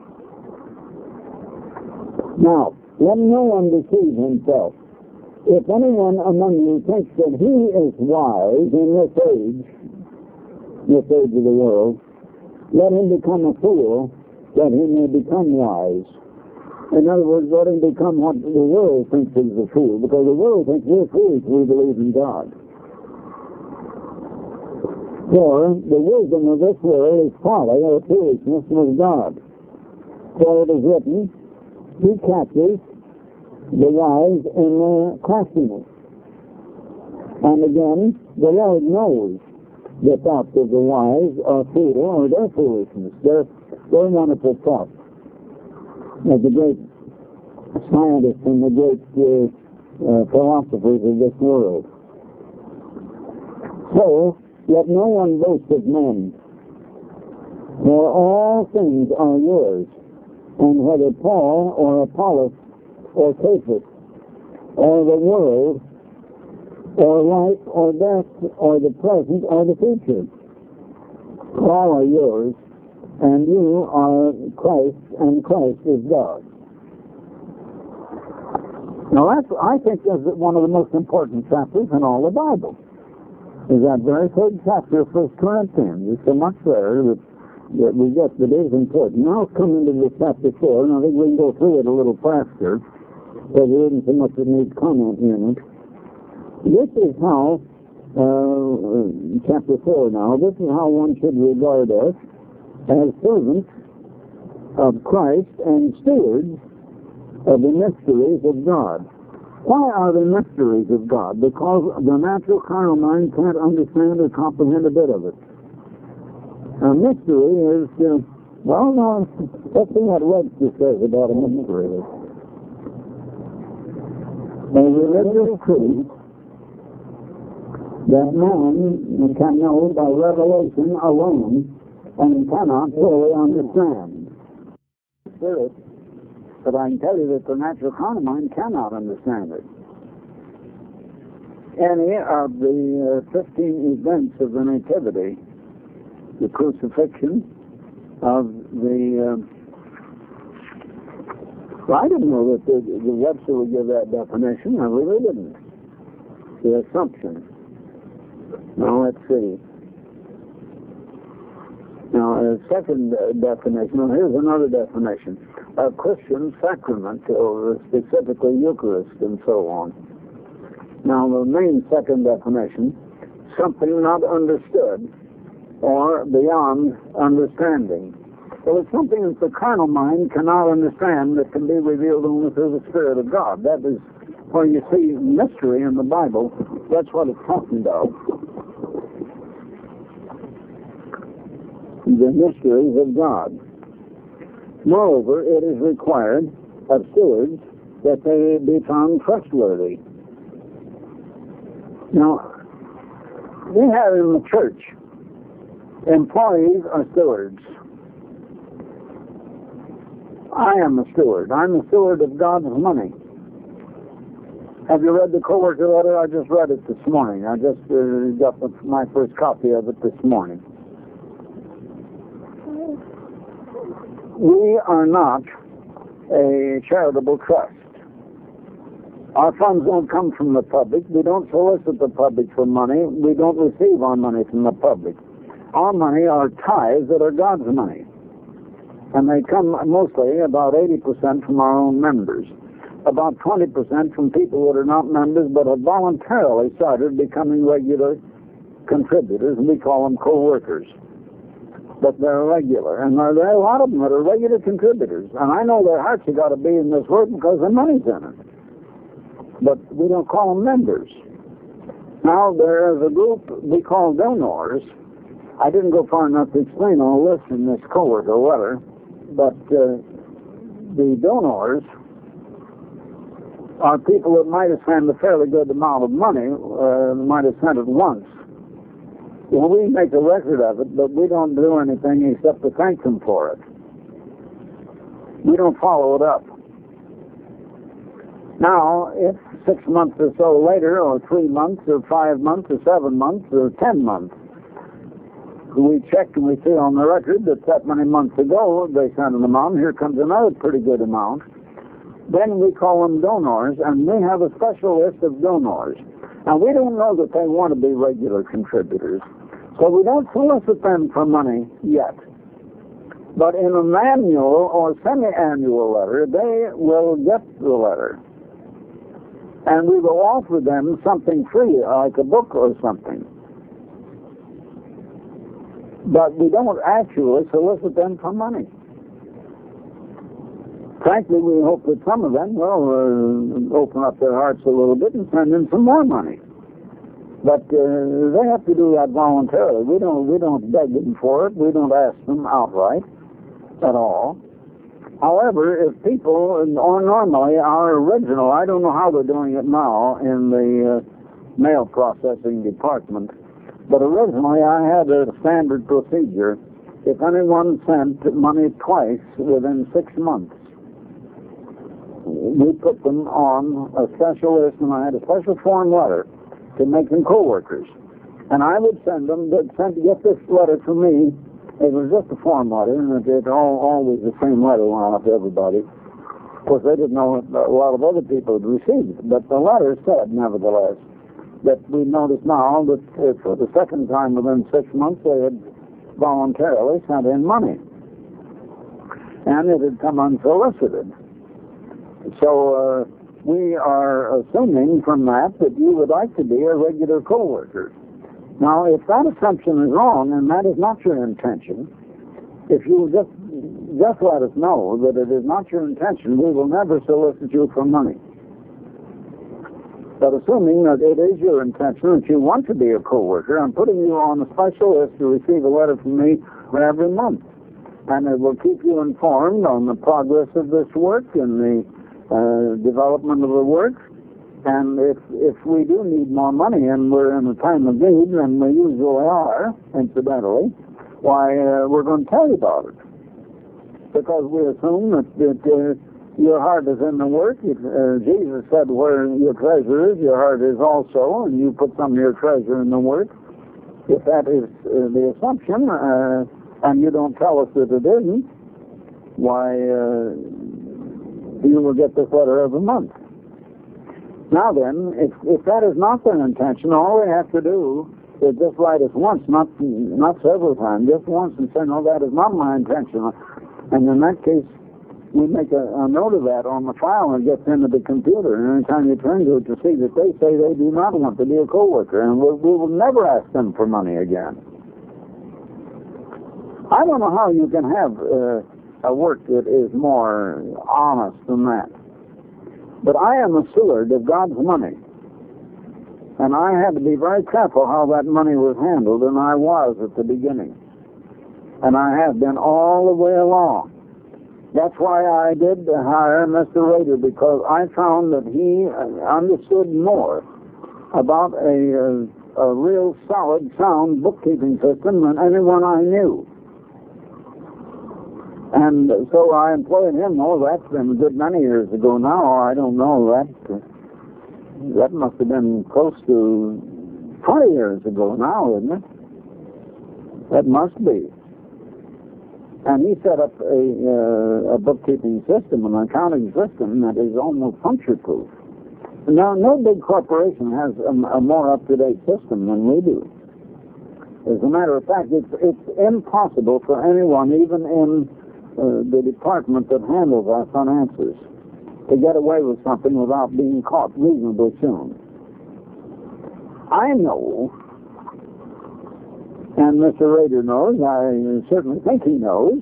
Now, let no one deceive himself. If anyone among you thinks that he is wise in this age of the world, let him become a fool, that he may become wise. In other words, let him become what the world thinks is a fool, because the world thinks we're foolish, we believe in God. For the wisdom of this world is folly or foolishness with God. For it is written, He catches the wise in their craftiness. And again, the Lord knows the thoughts of the wise are futile or their foolishness. They're wonderful thoughts of the great scientists and the great philosophers of this world. So, let no one boast of men, for all things are yours, and whether Paul or Apollos or Cephas or the world or life or death or the present or the future, all are yours, and you are Christ, and Christ is God. Now I think that's one of the most important chapters in all the Bible. Is that very third chapter of 1 Corinthians. There's so much there that we get that is important. Now let's come into this chapter 4, and I think we can go through it a little faster, because there isn't so much that needs comment in it. This is how, chapter 4 now, this is how one should regard us as servants of Christ and stewards of the mysteries of God. Why are they mysteries of God? Because the natural carnal mind can't understand or comprehend a bit of it. A mystery is, let's see what Webster says about a mystery. A religious truth that man can know by revelation alone and cannot fully understand. Spirit. But I can tell you that the natural carnal mind cannot understand it. Any of the 15 events of the Nativity, the crucifixion of the... I didn't know that the Webster would give that definition. I really didn't. The assumption. Now, let's see. Now, a second definition. Now, here's another definition. A Christian sacrament, or specifically Eucharist, and so on. Now, the main second definition, something not understood or beyond understanding. So it's something that the carnal mind cannot understand that can be revealed only through the Spirit of God. That is where you see mystery in the Bible. That's what it's talking about. The mysteries of God. Moreover, it is required of stewards that they be found trustworthy. Now, we have in the church employees are stewards. I am a steward. I'm a steward of God's money. Have you read the co-worker letter? I just read it this morning. I just got my first copy of it this morning. We are not a charitable trust. Our funds don't come from the public. We don't solicit the public for money. We don't receive our money from the public. Our money are tithes that are God's money. And they come mostly, about 80% from our own members. About 20% from people that are not members but have voluntarily started becoming regular contributors, and we call them co-workers. But they're regular. And there are a lot of them that are regular contributors. And I know their hearts have got to be in this work because the money's in it. But we don't call them members. Now, there is a group we call donors. I didn't go far enough to explain all this in this co-worker letter, but the donors are people that might have spent a fairly good amount of money, might have spent it once. Well, we make a record of it, but we don't do anything except to thank them for it. We don't follow it up. Now, if 6 months or so later, or 3 months, or 5 months, or 7 months, or 10 months, we check and we see on the record that many months ago they sent an amount, here comes another pretty good amount, then we call them donors, and we have a special list of donors. Now, we don't know that they want to be regular contributors, so we don't solicit them for money yet. But in an annual or semi-annual letter, they will get the letter. And we will offer them something free, like a book or something. But we don't actually solicit them for money. Frankly, we hope that some of them will open up their hearts a little bit and send in some more money. But they have to do that voluntarily. We don't beg them for it. We don't ask them outright at all. However, if people, or normally our original, I don't know how they're doing it now in the mail processing department, but originally I had a standard procedure. If anyone sent money twice within 6 months, we put them on a special list, and I had a special form letter to make them co-workers. And I would send them, get this letter from me. It was just a form letter, and it always the same letter went out to everybody. Of course, they didn't know a lot of other people had received it, but the letter said, nevertheless, that we noticed now that for the second time within 6 months, they had voluntarily sent in money. And it had come unsolicited. So we are assuming from that you would like to be a regular co-worker. Now, if that assumption is wrong, and that is not your intention, if you just let us know that it is not your intention, we will never solicit you for money. But assuming that it is your intention that you want to be a co-worker, I'm putting you on a special list to receive a letter from me every month. And it will keep you informed on the progress of this work and the development of the work. And if we do need more money and we're in a time of need, and we usually are, incidentally, why, we're going to tell you about it. Because we assume that your heart is in the work. Jesus said, where your treasure is, your heart is also, and you put some of your treasure in the work. If that is the assumption, and you don't tell us that it isn't, why, you will get this letter every month. Now then, if that is not their intention, all they have to do is just write us once, not several times, just once, and say, no, that is not my intention. And in that case, we make a note of that on the file and it gets into the computer. And every time you turn to it to see that they say they do not want to be a co-worker, and we will never ask them for money again. I don't know how you can have a work that is more honest than that. But I am a steward of God's money. And I had to be very careful how that money was handled, and I was at the beginning. And I have been all the way along. That's why I did hire Mr. Rader, because I found that he understood more about a real solid, sound bookkeeping system than anyone I knew. And so I employed him. Oh, that's been a good many years ago now. I don't know. That must have been close to 20 years ago now, isn't it? That must be. And he set up a bookkeeping system, an accounting system that is almost puncture-proof. Now, no big corporation has a more up-to-date system than we do. As a matter of fact, it's impossible for anyone, even in the department that handles our finances, to get away with something without being caught reasonably soon. I know, and Mr. Rader knows, I certainly think he knows,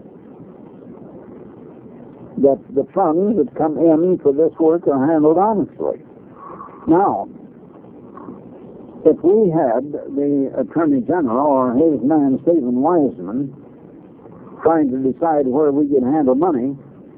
that the funds that come in for this work are handled honestly. Now, if we had the Attorney General or his man, Stephen Wiseman, trying to decide where we could handle money,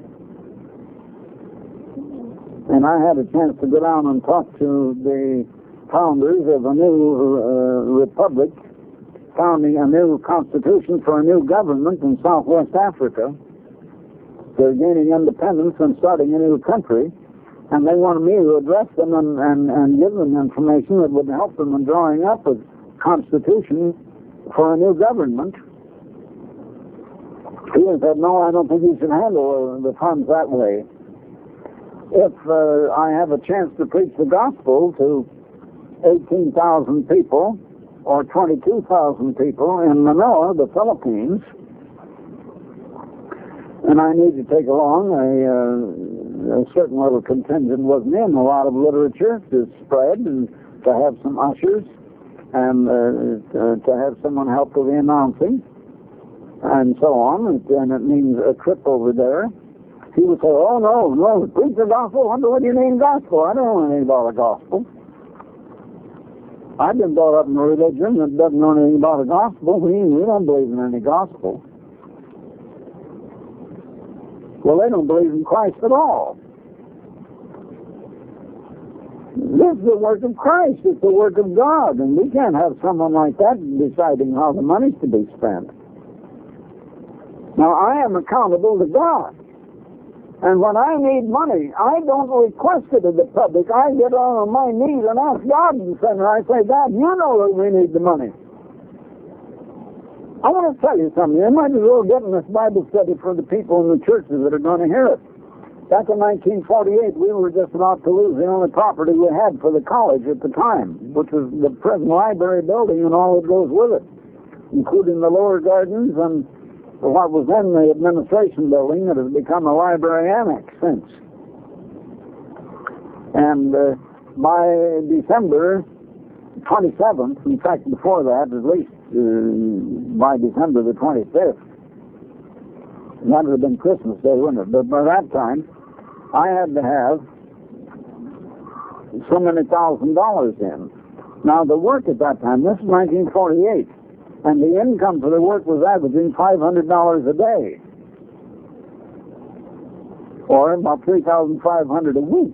and I had a chance to go down and talk to the founders of a new republic, founding a new constitution for a new government in Southwest Africa. They're gaining independence and starting a new country, and they wanted me to address them and give them information that would help them in drawing up a constitution for a new government. He said, no, I don't think you should handle the funds that way. If I have a chance to preach the gospel to 18,000 people or 22,000 people in Manila, the Philippines, and I need to take along a certain little contingent with me and a lot of literature to spread and to have some ushers and to have someone help with the announcing and so on, and it means a trip over there. He would say, oh, no, preach the gospel? What do you mean gospel? I don't know anything about the gospel. I've been brought up in a religion that doesn't know anything about the gospel. We don't believe in any gospel. Well, they don't believe in Christ at all. This is the work of Christ. It's the work of God, and we can't have someone like that deciding how the money's to be spent. Now, I am accountable to God. And when I need money, I don't request it of the public. I get on my knees and ask God and I say, God, you know that we need the money. I want to tell you something. You might as well get in this Bible study for the people in the churches that are going to hear it. Back in 1948, we were just about to lose the only property we had for the college at the time, which was the present library building and all that goes with it, including the lower gardens and what was then the administration building that has become a library annex since. And by December 27th, in fact before that, at least by December the 25th, that would have been Christmas Day, wouldn't it? But by that time, I had to have so many $1,000 in. Now the work at that time, this is 1948, and the income for the work was averaging $500 a day, or about $3,500 a week.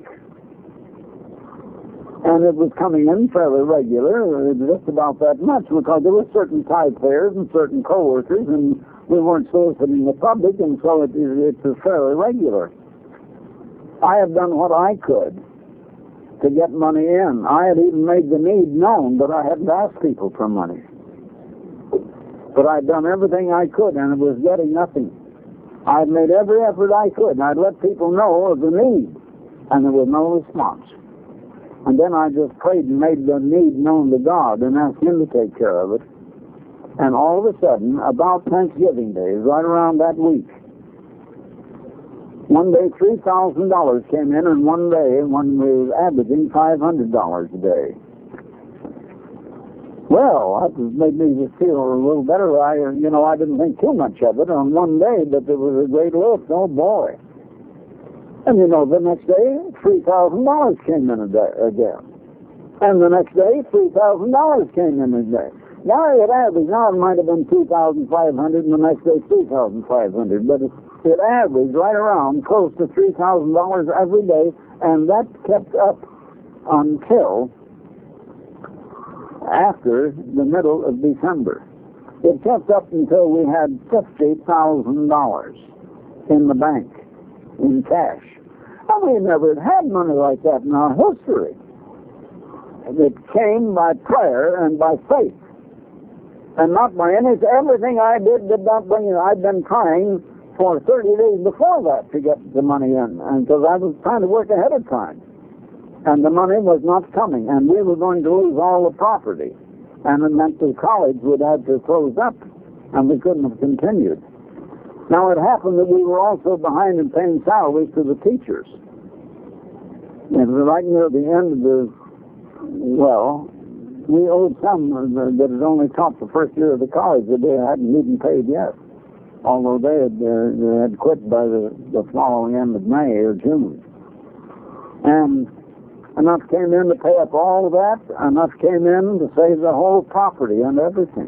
And it was coming in fairly regular, just about that much, because there were certain tithe payers and certain co-workers, and we weren't soliciting the public, and so it was fairly regular. I have done what I could to get money in. I had even made the need known, but I hadn't asked people for money. But I'd done everything I could, and it was getting nothing. I'd made every effort I could, and I'd let people know of the need, and there was no response. And then I just prayed and made the need known to God and asked Him to take care of it. And all of a sudden, about Thanksgiving Day, right around that week, One day $3,000 came in, and one day when we were averaging $500 a day. Well, that made me just feel a little better. I didn't think too much of it on one day, but it was a great lift. Oh boy! And the next day $3,000 came in a day again, and the next day $3,000 came in a day. Now it averaged. Now it might have been 2,500, and the next day 3,500, but it averaged right around close to $3,000 every day, and that kept up until after the middle of December. It kept up until we had $50,000 in the bank in cash. And we never had money like that in our history. It came by prayer and by faith, and not by everything I did not bring it. I'd been trying for 30 days before that to get the money in, and because I was trying to work ahead of time. And the money was not coming, and we were going to lose all the property. And it meant the college would have to close up, and we couldn't have continued. Now, it happened that we were also behind in paying salaries to the teachers. And right near the end of we owed some that had only taught the first year of the college that they hadn't even paid yet, although they had quit by the following end of May or June. And enough came in to pay up all of that. Enough came in to save the whole property and everything.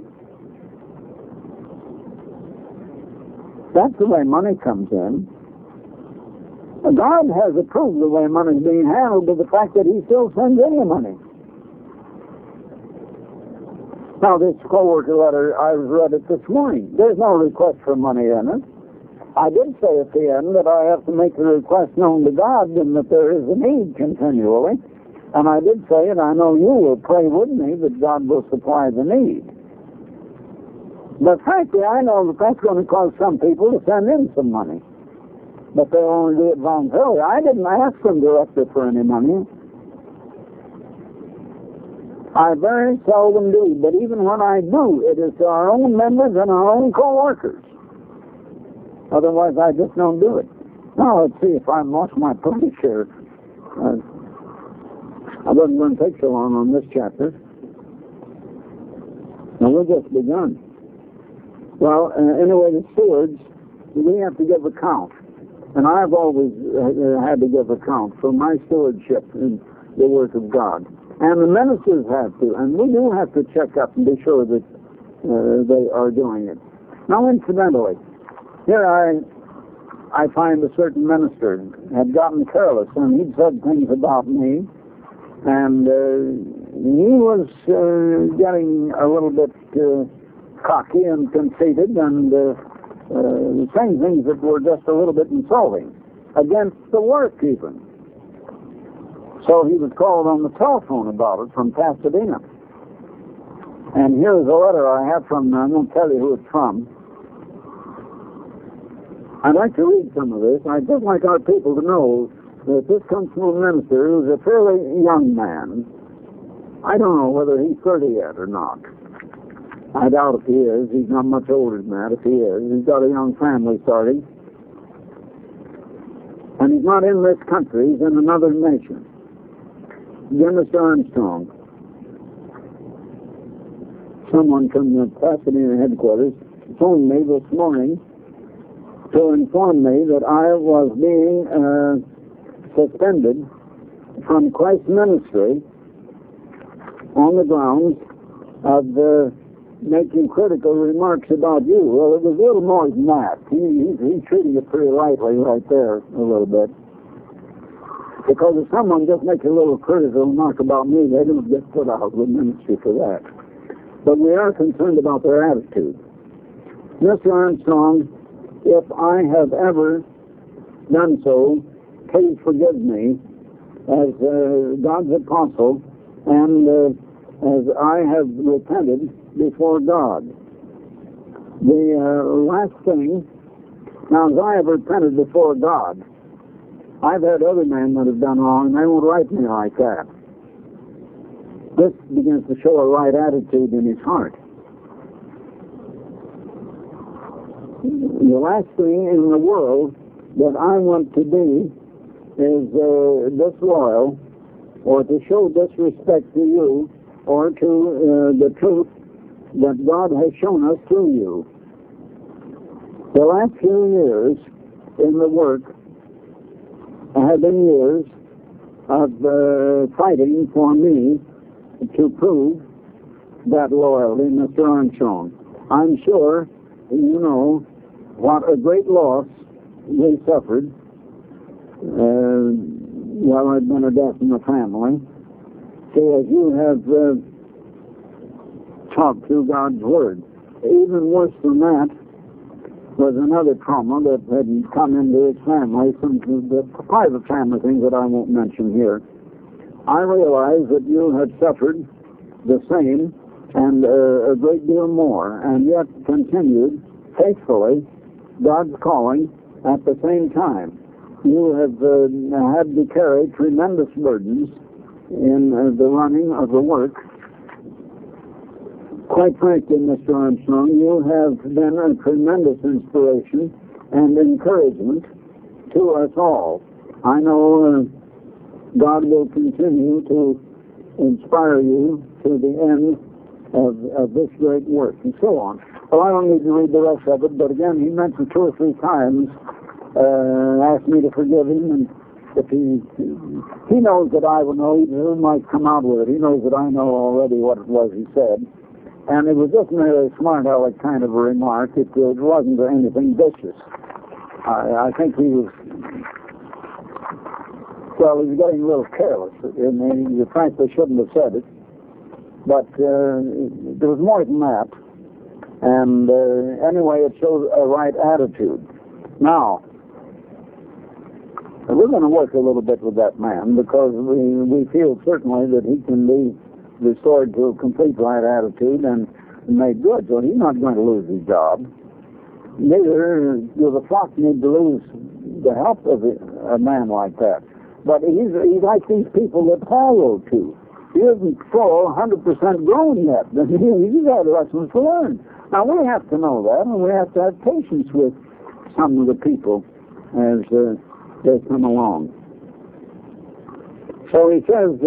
That's the way money comes in. God has approved the way money is being handled by the fact that He still sends in the money. Now, this co-worker letter, I read it this morning. There's no request for money in it. I did say at the end that I have to make the request known to God and that there is a need continually. And I did say, and I know you will pray with me, that God will supply the need. But frankly, I know that that's going to cause some people to send in some money. But they'll only do it voluntarily. I didn't ask them directly for any money. I very seldom do, but even when I do, it is to our own members and our own co-workers. Otherwise, I just don't do it. Now, let's see if I've lost my place here. I wasn't going to take so long on this chapter. Now, we've just begun. Well, anyway, the stewards, we have to give account. And I've always had to give account for my stewardship in the work of God. And the ministers have to. And we do have to check up and be sure that they are doing it. Now, incidentally, here I find a certain minister had gotten careless, and he'd said things about me, and he was getting a little bit cocky and conceited, and saying things that were just a little bit insulting against the work even. So he was called on the telephone about it from Pasadena. And here's a letter I have from, I won't tell you who it's from. I'd like to read some of this. I'd just like our people to know that this comes from a minister who's a fairly young man. I don't know whether he's 30 yet or not. I doubt if he is. He's not much older than that if he is. He's got a young family starting. And he's not in this country. He's in another nation. Dear Mr. Armstrong, someone from the Pasadena headquarters phoned me this morning to inform me that I was being suspended from Christ Ministry on the grounds of making critical remarks about you. Well, it was a little more than that. He's treating it pretty lightly right there a little bit. Because if someone just makes a little critical remark about me, they don't get put out of the ministry for that. But we are concerned about their attitude. Mr. Armstrong, if I have ever done so, please forgive me as God's apostle and as I have repented before God. The last thing, now as I have repented before God, I've had other men that have done wrong, and they won't write me like that. This begins to show a right attitude in his heart. The last thing in the world that I want to be is disloyal or to show disrespect to you or to the truth that God has shown us through you. The last few years in the work have been years of fighting for me to prove that loyalty, Mr. Armstrong. I'm sure you know what a great loss we suffered. Well, I've been a death in the family. So as you have talked through God's Word, even worse than that was another trauma that had come into his family, some the private family things that I won't mention here. I realized that you had suffered the same and a great deal more, and yet continued faithfully God's calling at the same time. You have had to carry tremendous burdens in the running of the work. Quite frankly, Mr. Armstrong, you have been a tremendous inspiration and encouragement to us all. I know God will continue to inspire you to the end of this great work, and so on. Well, I don't need to read the rest of it, but again, he mentioned 2 or 3 times, asked me to forgive him, and if he knows that I will know, he might come out with it. He knows that I know already what it was he said. And it was just a very smart aleck kind of a remark. It wasn't anything vicious. I think he was, well, he was getting a little careless. And he frankly shouldn't have said it. But there was more than that. And anyway, it shows a right attitude. Now, we're going to work a little bit with that man because we feel certainly that he can be restored to a complete right attitude and made good. So he's not going to lose his job. Neither does the flock need to lose the help of a man like that. But he's like these people that follow too. He isn't full, 100% grown yet. He's got lessons to learn. Now we have to know that, and we have to have patience with some of the people as they come along. So he says,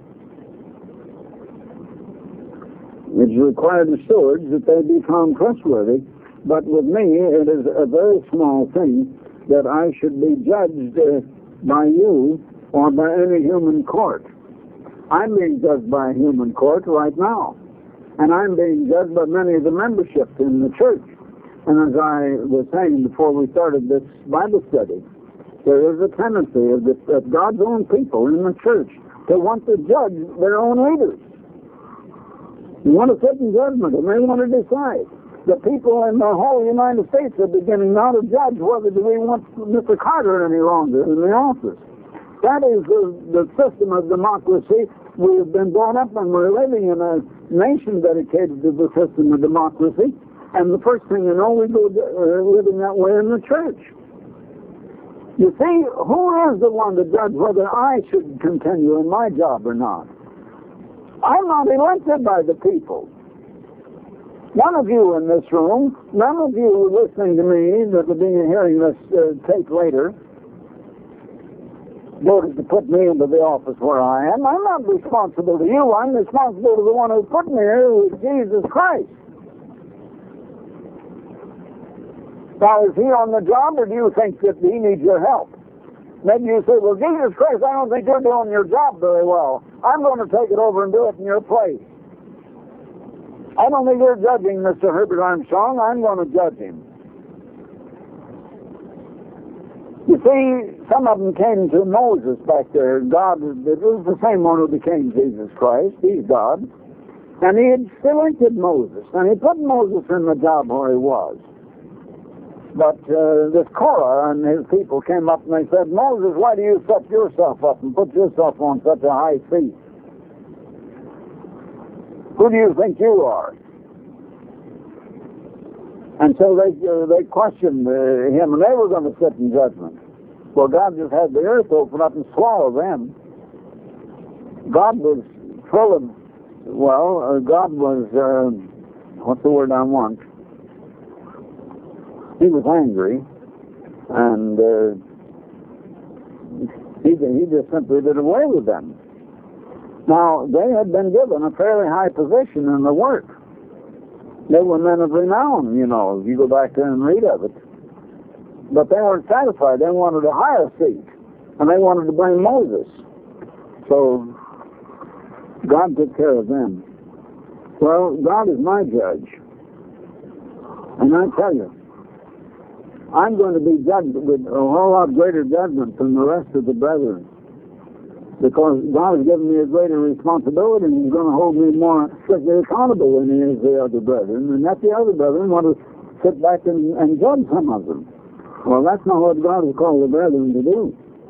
it's required of stewards that they be found trustworthy, but with me it is a very small thing that I should be judged by you or by any human court. I'm being judged by a human court right now, and I'm being judged by many of the membership in the church. And as I was saying before we started this Bible study, there is a tendency of God's own people in the church to want to judge their own leaders. You want to sit in judgment, and they want to decide. The people in the whole United States are beginning now to judge whether do we want Mr. Carter any longer in the office. That is the system of democracy. We've been brought up and we're living in a nation dedicated to the system of democracy. And the first thing you know, we go living that way in the church. You see, who is the one to judge whether I should continue in my job or not? I'm not elected by the people. None of you in this room, none of you listening to me that will be hearing this tape later, voted to put me into the office where I am. I'm not responsible to you. I'm responsible to the one who put me here, who is Jesus Christ. Now, is he on the job, or do you think that he needs your help? Maybe you say, well, Jesus Christ, I don't think you're doing your job very well. I'm going to take it over and do it in your place. I don't think you're judging Mr. Herbert Armstrong. I'm going to judge him. You see, some of them came to Moses back there. God, it was the same one who became Jesus Christ. He's God. And he had selected Moses. And he put Moses in the job where he was. But this Korah and his people came up and they said, Moses, why do you set yourself up and put yourself on such a high seat? Who do you think you are? And so they questioned him, and they were going to sit in judgment. Well, God just had the earth open up and swallow them. God was full of, God was, what's the word I want? He was angry, And he just simply did away with them. Now, they had been given a fairly high position in the work. They were men of renown, you know, if you go back there and read of it. But they weren't satisfied. They wanted a higher seat. And they wanted to bring Moses. So, God took care of them. Well, God is my judge. And I tell you, I'm going to be judged with a whole lot greater judgment than the rest of the brethren. Because God has given me a greater responsibility, and He's going to hold me more strictly accountable than He is the other brethren. And that the other brethren want to sit back and judge some of them. Well, that's not what God has called the brethren to do.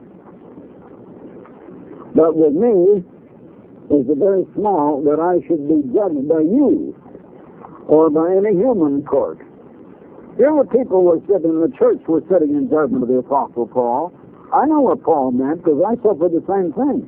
But with me, it's very small that I should be judged by you or by any human court. Here were people who were sitting in the church were sitting in judgment of the Apostle Paul. I know what Paul meant because I suffered the same thing.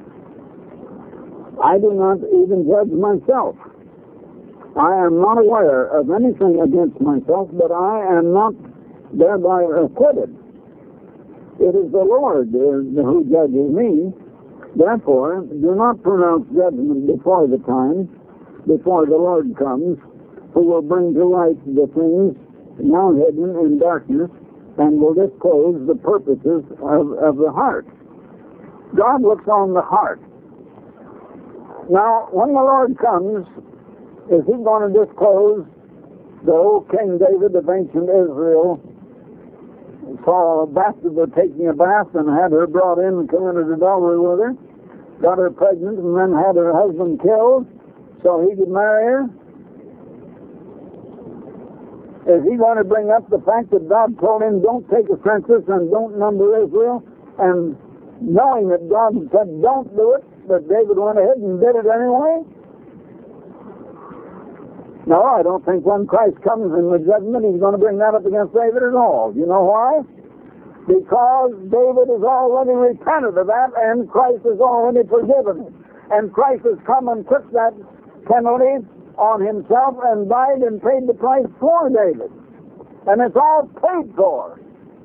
I do not even judge myself. I am not aware of anything against myself, but I am not thereby acquitted. It is the Lord who judges me. Therefore, do not pronounce judgment before the time, before the Lord comes, who will bring to light the things now hidden in darkness, and will disclose the purposes of the heart. God looks on the heart. Now, when the Lord comes, is He going to disclose the old King David of ancient Israel saw a bastard taking a bath and had her brought in and committed adultery with her, got her pregnant, and then had her husband killed so he could marry her? Is he going to bring up the fact that God told him, don't take a census and don't number Israel? And knowing that God said, don't do it, but David went ahead and did it anyway? No, I don't think when Christ comes in the judgment, He's going to bring that up against David at all. You know why? Because David has already repented of that, and Christ has already forgiven him. And Christ has come and took that penalty on Himself and died and paid the price for David. And it's all paid for.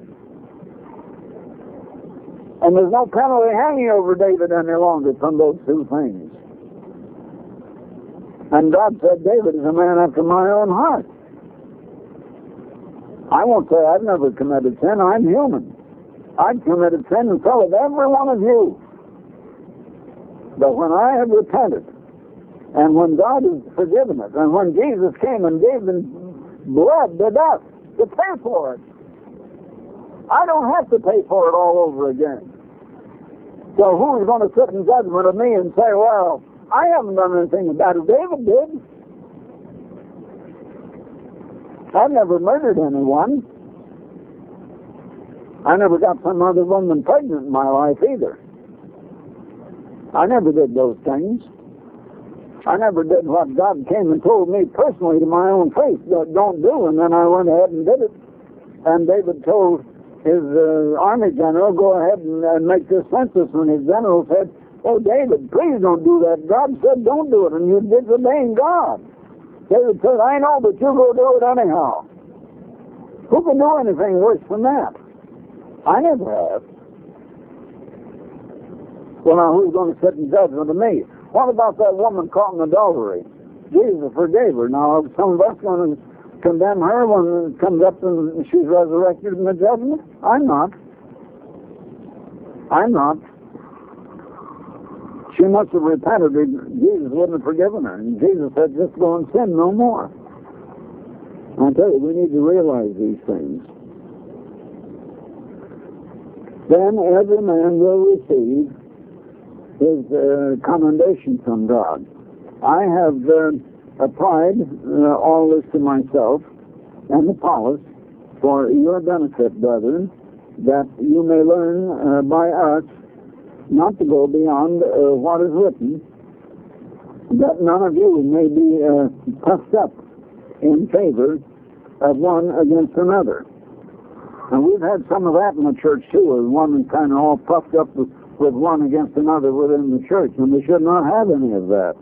And there's no penalty hanging over David any longer from those two things. And God said David is a man after my own heart. I won't say I've never committed sin. I'm human. I've committed sin and so have every one of you. But when I have repented, and when God has forgiven it, and when Jesus came and gave them blood to us to pay for it, I don't have to pay for it all over again. So who's going to sit in judgment of me and say, well, I haven't done anything bad as David did. I've never murdered anyone. I never got some other woman pregnant in my life either. I never did those things. I never did what God came and told me personally to my own face that don't do, and then I went ahead and did it. And David told his army general, go ahead and make this census, and his general said, oh, David, please don't do that. God said don't do it, and you disobeying God. David said, I know, but you go do it anyhow. Who can do anything worse than that? I never have. Well, now, who's going to sit in judgment of me? What about that woman caught in adultery? Jesus forgave her. Now, are some of us going to condemn her when it comes up and she's resurrected in the judgment? I'm not. I'm not. She must have repented. Jesus wouldn't have forgiven her. And Jesus said, just go and sin no more. I tell you, we need to realize these things. Then every man will receive his commendation from God. I have applied all this to myself and Apollos for your benefit, brethren, that you may learn by us not to go beyond what is written, that none of you may be puffed up in favor of one against another. And we've had some of that in the church too, where one is kind of all puffed up with one against another within the church, and we should not have any of that.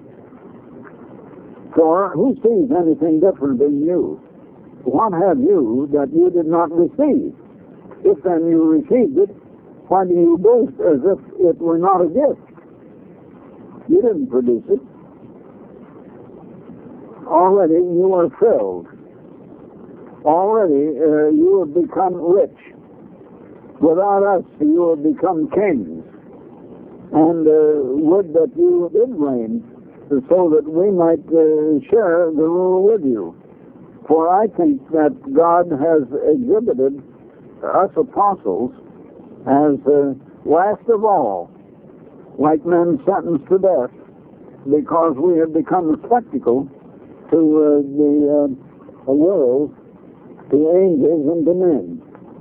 For who sees anything different in you? What have you that you did not receive? If then you received it, why do you boast as if it were not a gift? You didn't produce it. Already you are filled. Already you have become rich. Without us, you have become kings. And would that you did reign, so that we might share the rule with you. For I think that God has exhibited us apostles as last of all, like men sentenced to death, because we have become a spectacle to the world, to angels and to men.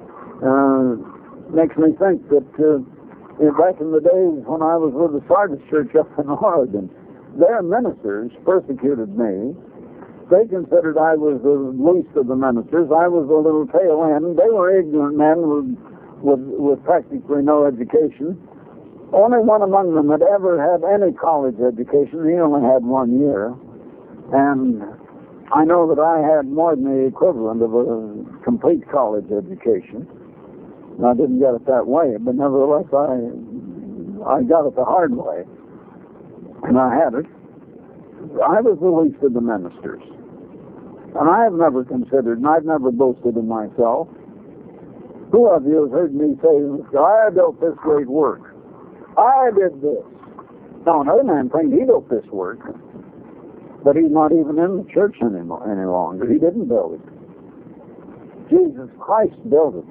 Makes me think that back in the days when I was with the Sardis Church up in Oregon, their ministers persecuted me. They considered I was the least of the ministers. I was a little tail end. They were ignorant men with practically no education. Only one among them had ever had any college education. He only had 1 year. And I know that I had more than the equivalent of a complete college education. I didn't get it that way, but nevertheless I got it the hard way. And I had it. I was the least of the ministers. And I have never considered, and I've never boasted in myself. Who of you has heard me say, I built this great work? I did this. Now another man thinks he built this work, but he's not even in the church any longer. He didn't build it. Jesus Christ built it.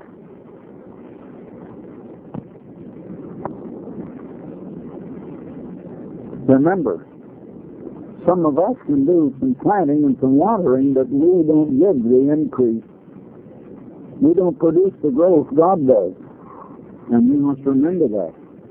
Remember, some of us can do some planting and some watering, but we don't give the increase. We don't produce the growth God does. And we must remember that.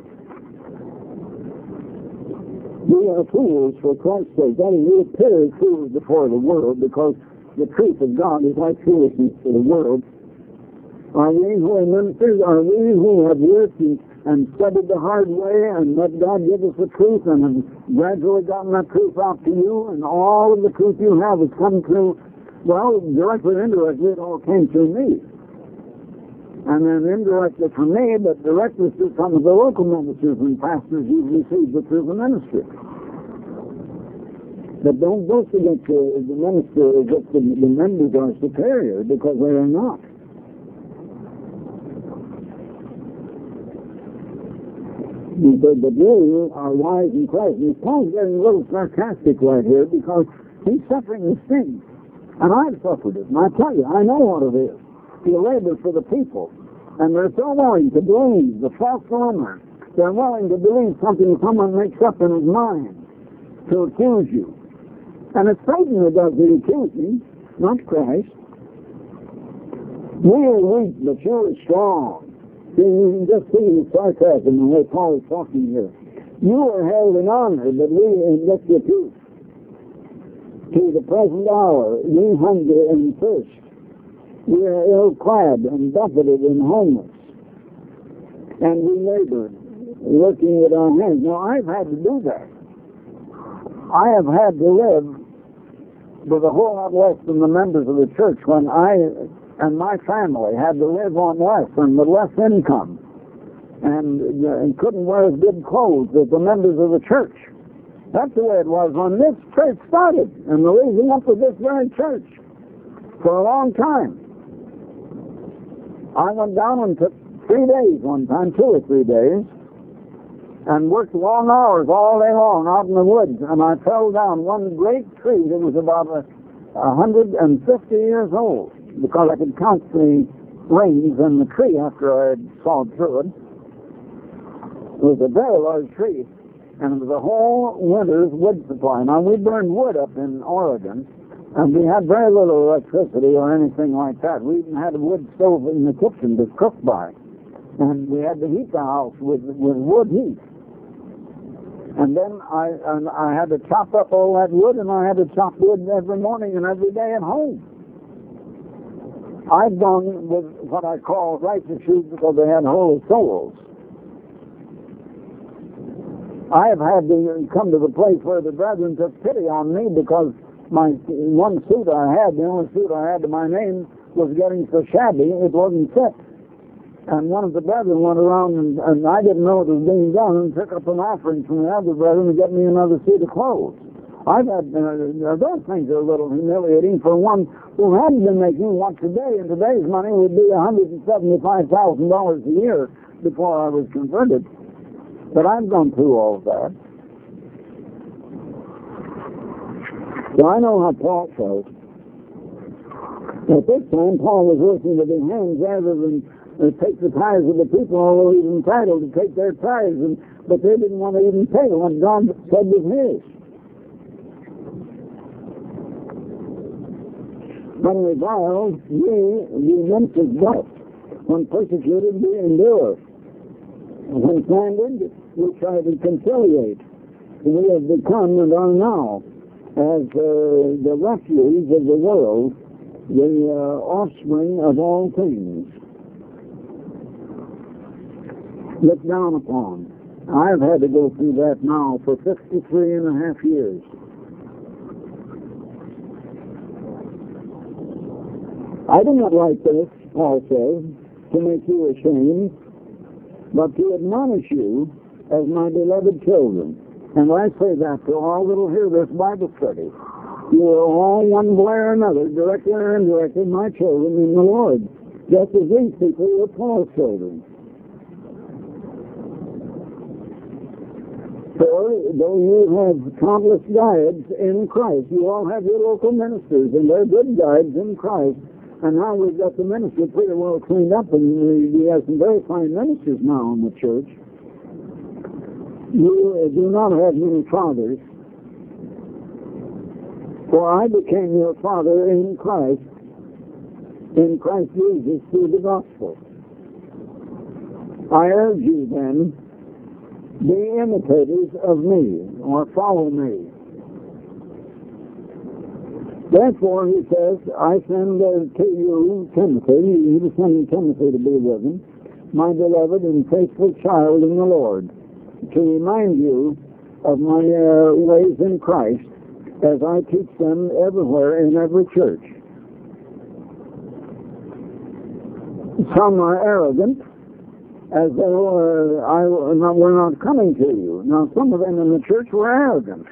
We are fools for Christ's sake. That is, we appear as fools before the world because the truth of God is like foolishness to the world. Are we who are ministers? Are we who have worked and studied the hard way and let God give us the truth and have gradually gotten that truth out to you, and all of the truth you have has come through, well, directly or indirectly, it all came through me. And then indirectly from me, but directly through some of the local ministers and pastors who've received it through the ministry. But don't boast against the minister as if the members are superior, because they are not. He said, but you are wise in Christ. And Paul's getting a little sarcastic right here because he's suffering the sting. And I've suffered it. And I tell you, I know what it is. You labor for the people. And they're so willing to believe the false rumor. They're willing to believe something someone makes up in his mind to accuse you. And it's Satan that does the accusing, not Christ. We are weak, but you are strong. See, you can just see the sarcasm in the way Paul is talking here. You are held in honor, but we in disrepute. To the present hour, we hunger and thirst. We are ill-clad and buffeted and homeless. And we labor, working with our hands. Now, I've had to do that. I have had to live with a whole lot less than the members of the church when I and my family had to live on less and with less income and couldn't wear as good clothes as the members of the church. That's the way it was when this church started and the leading up to this very church for a long time. I went down and took 3 days one time, 2 or 3 days, and worked long hours all day long out in the woods, and I fell down one great tree that was about 150 years old, because I could count the rings in the tree after I had sawed through it. It was a very large tree, and it was a whole winter's wood supply. Now, we burned wood up in Oregon, and we had very little electricity or anything like that. We even had a wood stove in the kitchen to cook by, and we had to heat the house with wood heat. And then I had to chop up all that wood, and I had to chop wood every morning and every day at home. I've gone with what I call righteous shoes because they had holy soles. I have had to come to the place where the brethren took pity on me because my one suit I had, the only suit I had to my name, was getting so shabby it wasn't fit. And one of the brethren went around, and I didn't know it was being done, and took up an offering from the other brethren to get me another suit of clothes. I've had, those things are a little humiliating for one who hadn't been making what today, in today's money, would be $175,000 a year before I was converted. But I've gone through all of that. So I know how Paul felt. At this time, Paul was working with his hands rather than take the tithes of the people, although he was entitled to take their tithes, but they didn't want to even pay what God said was his. When reviled, we ministers blessed. When persecuted, we endure. When slandered, we try to conciliate. We have become and are now, as the refuge of the world, the offspring of all things. Looked down upon. I've had to go through that now for 53 and a half years. I do not write this, Paul says, to make you ashamed, but to admonish you as my beloved children. And I say that to all that will hear this Bible study. You are all one way or another, directly or indirectly, my children in the Lord, just as these people were Paul's children. For though you have countless guides in Christ, you all have your local ministers, and they're good guides in Christ. And now we've got the ministry pretty well cleaned up, and we have some very fine ministers now in the church. You do not have many fathers, for I became your father in Christ Jesus through the gospel. I urge you then, be imitators of me, or follow me. Therefore, he says, I send to you Timothy, he was sending Timothy to be with him, my beloved and faithful child in the Lord, to remind you of my ways in Christ, as I teach them everywhere in every church. Some are arrogant, as though we're not coming to you. Now, some of them in the church were arrogant.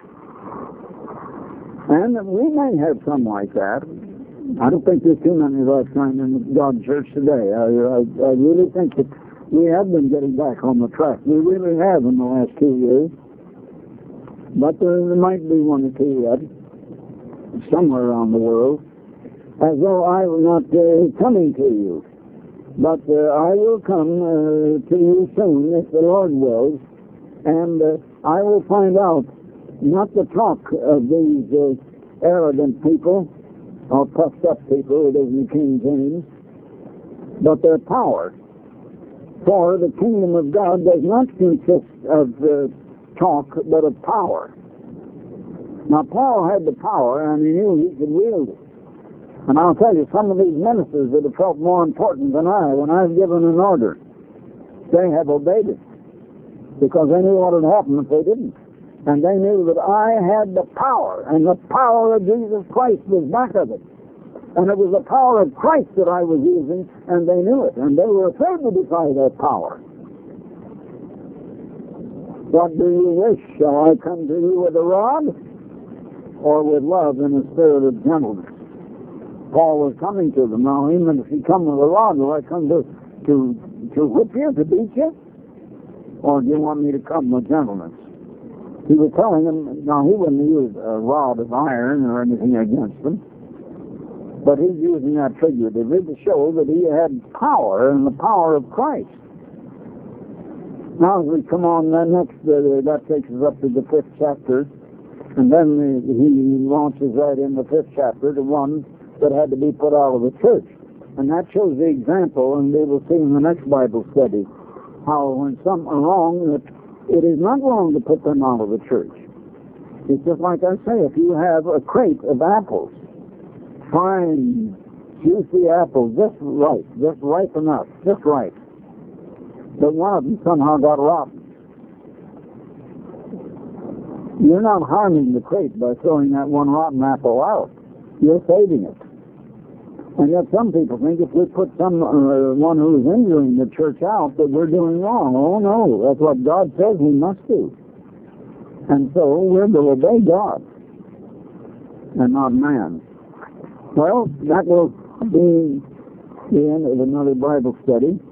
And we may have some like that. I don't think there's too many of us kind in God's church today. I really think that we have been getting back on the track. We really have in the last 2 years. But there might be one or two yet, somewhere around the world, as though I were not coming to you. But I will come to you soon, if the Lord wills, and I will find out not the talk of these arrogant people, or puffed up people, it is in King James, but their power. For the kingdom of God does not consist of talk, but of power. Now, Paul had the power, and he knew he could wield it. And I'll tell you, some of these ministers that have felt more important than I, when I've given an order, they have obeyed it, because they knew what would happen if they didn't. And they knew that I had the power, and the power of Jesus Christ was back of it. And it was the power of Christ that I was using, and they knew it, and they were afraid to defy that power. What do you wish? Shall I come to you with a rod, or with love and a spirit of gentleness? Paul was coming to them. Now, even if he come with a rod, will I come to whip you, to beat you? Or do you want me to come with gentleness? He was telling them, now he wouldn't use a rod of iron or anything against them, but he's using that figuratively to show that he had power and the power of Christ. Now as we come on, that takes us up to the 5th chapter, and then he launches right in the 5th chapter to one that had to be put out of the church. And that shows the example, and we will see in the next Bible study how when some are wrong, that it is not wrong to put them out of the church. It's just like I say, if you have a crate of apples, fine, juicy apples, just ripe enough, just right, but one of them somehow got rotten. You're not harming the crate by throwing that one rotten apple out. You're saving it. And yet some people think if we put one who's injuring the church out, that we're doing wrong. Oh no, that's what God says we must do. And so we're to obey God and not man. Well, that will be the end of another Bible study.